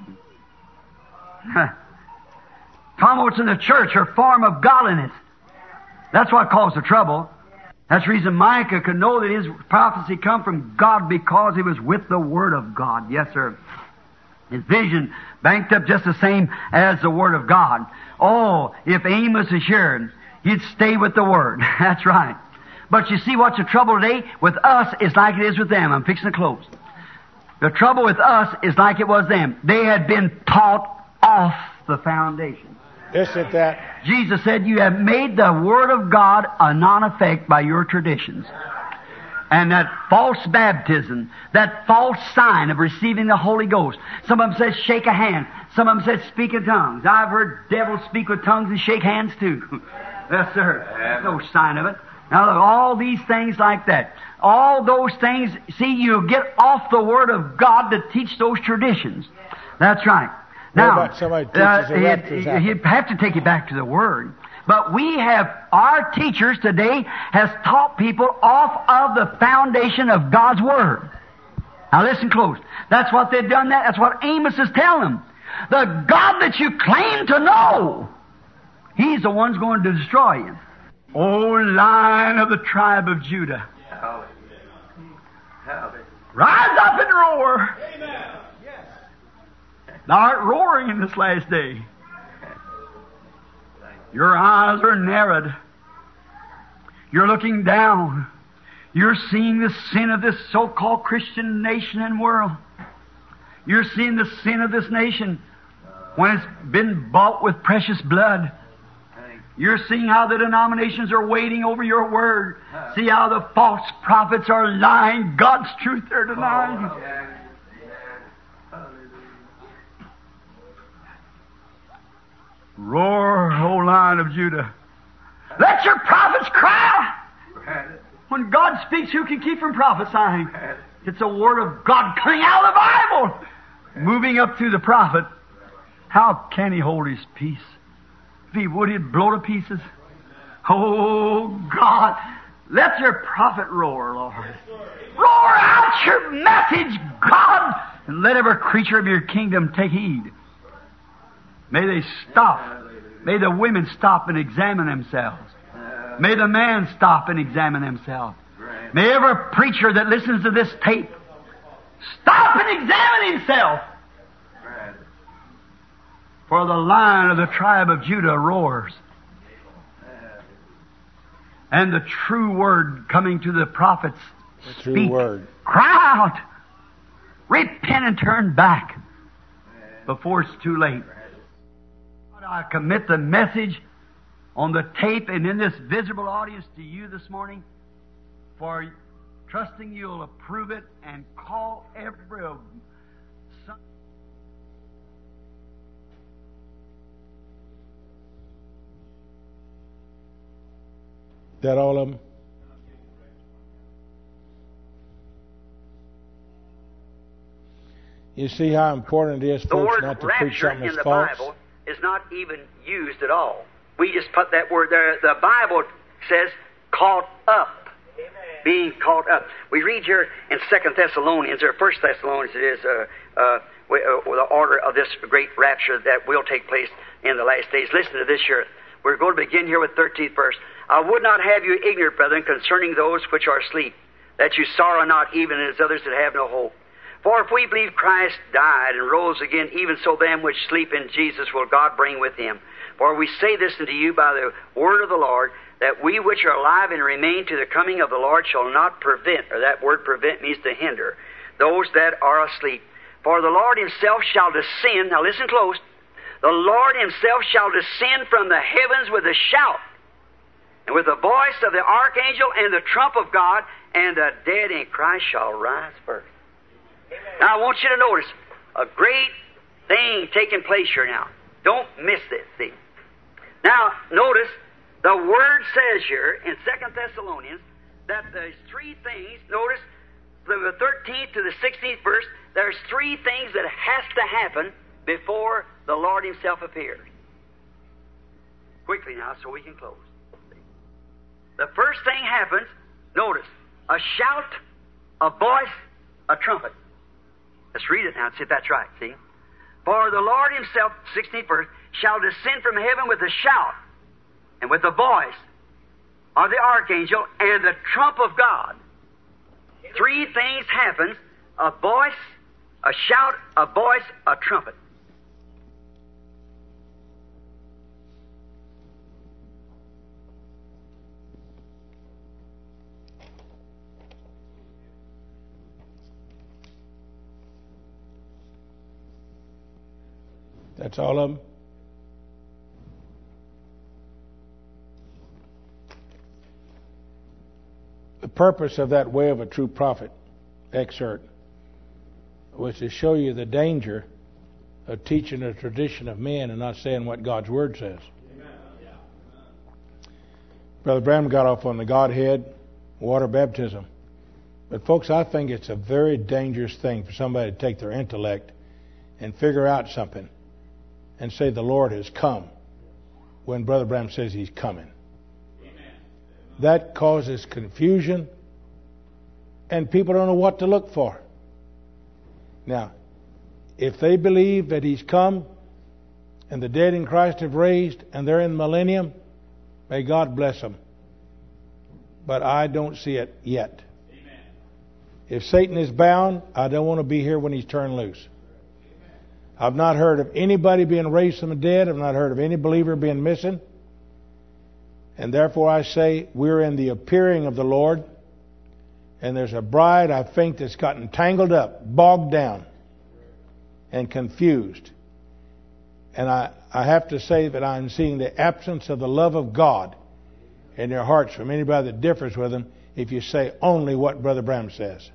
Tumults in the church are a form of godliness. That's what caused the trouble. That's the reason Micah could know that his prophecy come from God because he was with the Word of God. Yes, sir. His vision banked up just the same as the Word of God. Oh, if Amos is here, You'd stay with the Word. That's right. But you see what's the trouble today? With us, it's like it is with them. I'm fixing to close. The trouble with us is like it was them. They had been taught off the foundation. Isn't that? Jesus said, you have made the Word of God a non-effect by your traditions. And that false baptism, that false sign of receiving the Holy Ghost. Some of them said shake a hand. Some of them said speak in tongues. I've heard devils speak with tongues and shake hands too. Yes, sir. There's no sign of it. Now, look, all these things like that. All those things, see, you get off the Word of God to teach those traditions. That's right. Now, what about somebody teaches uh, the rapture's he'd, he'd have to take you back to the Word. But we have, our teachers today has taught people off of the foundation of God's Word. Now listen close. That's what they've done that. That's what Amos is telling them. The God that you claim to know, He's the one's going to destroy you. O Lion of the tribe of Judah, rise up and roar. Thou art roaring in this last day. Your eyes are narrowed. You're looking down. You're seeing the sin of this so-called Christian nation and world. You're seeing the sin of this nation when it's been bought with precious blood. You're seeing how the denominations are waiting over your word. See how the false prophets are lying. God's truth they're denying. Roar, O Lion of Judah. Let your prophets cry. When God speaks, who can keep from prophesying? It's a word of God coming out of the Bible, moving up through the prophet. How can he hold his peace? If he would, he'd blow to pieces. Oh, God, let your prophet roar, Lord. Roar out your message, God, and let every creature of your kingdom take heed. May they stop. May the women stop and examine themselves. May the man stop and examine himself. May every preacher that listens to this tape stop and examine himself. For the Lion of the tribe of Judah roars. And the true word coming to the prophets The true speak. word. Cry out. Repent and turn back before it's too late. I commit the message on the tape and in this visible audience to you this morning, for trusting you'll approve it and call every son. That all of them? You see how important it is, The folks, word not to preach rapture something in that's the false? Bible is not even used at all. We just put that word there. The Bible says caught up. Amen. Being caught up. We read here in Second Thessalonians, or First Thessalonians, it is uh, uh, we, uh, the order of this great rapture that will take place in the last days. Listen to this here. We're going to begin here with thirteenth verse. I would not have you ignorant, brethren, concerning those which are asleep, that you sorrow not, even as others that have no hope. For if we believe Christ died and rose again, even so them which sleep in Jesus will God bring with him. For we say this unto you by the word of the Lord, that we which are alive and remain to the coming of the Lord shall not prevent, or that word prevent means to hinder, those that are asleep. For the Lord himself shall descend, now listen close, the Lord himself shall descend from the heavens with a shout, and with the voice of the archangel and the trump of God, and the dead in Christ shall rise first. Now I want you to notice a great thing taking place here now. Don't miss this, see. Now, notice the Word says here in Second Thessalonians that there's three things. Notice from the thirteenth to the sixteenth verse, there's three things that has to happen before the Lord himself appears. Quickly now, so we can close. The first thing happens, notice, a shout, a voice, a trumpet. Let's read it now and see if that's right, see. For the Lord himself, sixteenth verse, shall descend from heaven with a shout, and with the voice of the archangel, and the trump of God. Three things happen, a voice, a shout, a voice, a trumpet. That's all of them. The purpose of that Way of a True Prophet excerpt was to show you the danger of teaching a tradition of men and not saying what God's Word says. Amen. Brother Branham got off on the Godhead, water baptism. But folks, I think it's a very dangerous thing for somebody to take their intellect and figure out something and say the Lord has come when Brother Branham says He's coming. Amen. That causes confusion and people don't know what to look for. Now, if they believe that He's come and the dead in Christ have raised and they're in millennium, may God bless them. But I don't see it yet. Amen. If Satan is bound, I don't want to be here when he's turned loose. Amen. I've not heard of anybody being raised from the dead. I've not heard of any believer being missing. And therefore I say we're in the appearing of the Lord. And there's a bride, I think, that's gotten tangled up, bogged down, and confused. And I, I have to say that I'm seeing the absence of the love of God in their hearts from anybody that differs with them if you say only what Brother Branham says.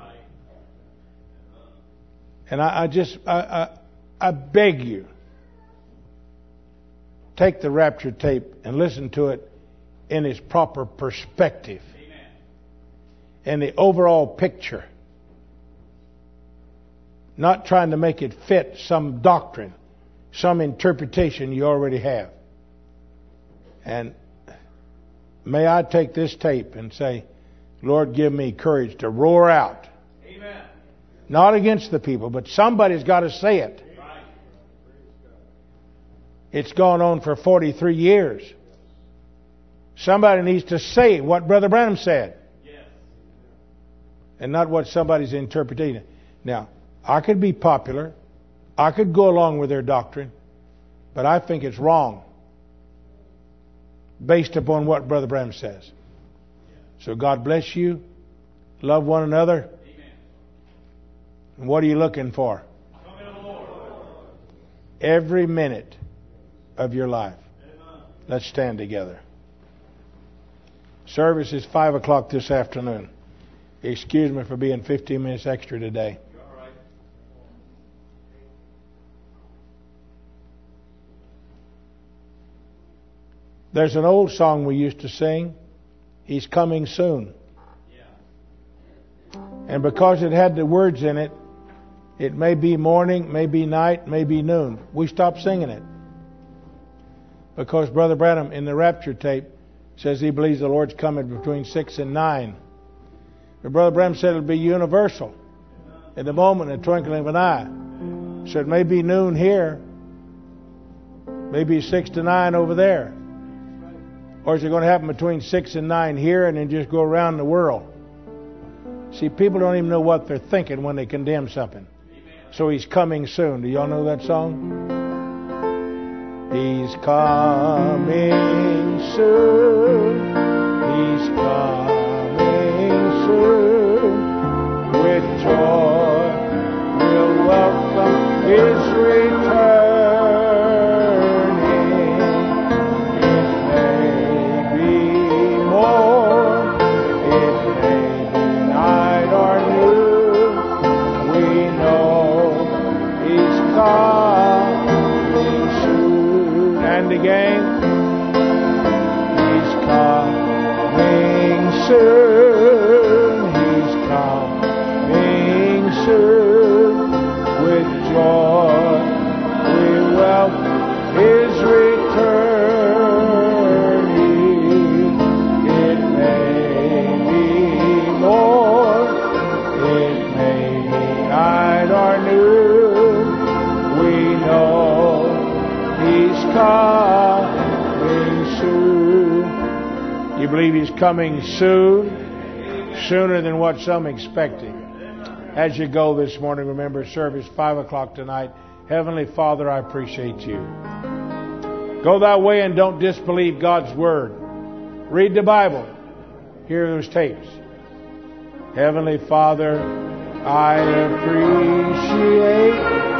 And I, I just, I, I, I beg you, take the rapture tape and listen to it in its proper perspective. And the overall picture. Not trying to make it fit some doctrine, some interpretation you already have. And may I take this tape and say, Lord, give me courage to roar out. Amen. Not against the people, but somebody's got to say it. Right. It's gone on for forty-three years. Somebody needs to say what Brother Branham said. And not what somebody's interpreting. Now, I could be popular. I could go along with their doctrine. But I think it's wrong. Based upon what Brother Branham says. So God bless you. Love one another. Amen. And what are you looking for? Every minute of your life. Amen. Let's stand together. Service is five o'clock this afternoon. Excuse me for being fifteen minutes extra today. There's an old song we used to sing, He's Coming Soon. Yeah. And because it had the words in it, it may be morning, may be night, may be noon. We stopped singing it. Because Brother Branham in the rapture tape says he believes the Lord's coming between six and nine. But Brother Branham said it'll be universal. In the moment, in the twinkling of an eye. So it may be noon here. Maybe six to nine over there. Or is it going to happen between six and nine here and then just go around the world? See, people don't even know what they're thinking when they condemn something. So He's coming soon. Do y'all know that song? He's coming soon. He's coming. With joy we'll welcome His returning. It may be more, it may be night or noon. We know He's coming soon. And again, He's coming soon. With joy we welcome His returning. It may be more, it may be night or noon. We know He's coming soon. You believe He's coming soon? Sooner than what some expected. As you go this morning, remember service five o'clock tonight. Heavenly Father, I appreciate you. Go that way and don't disbelieve God's Word. Read the Bible. Hear those tapes. Heavenly Father, I appreciate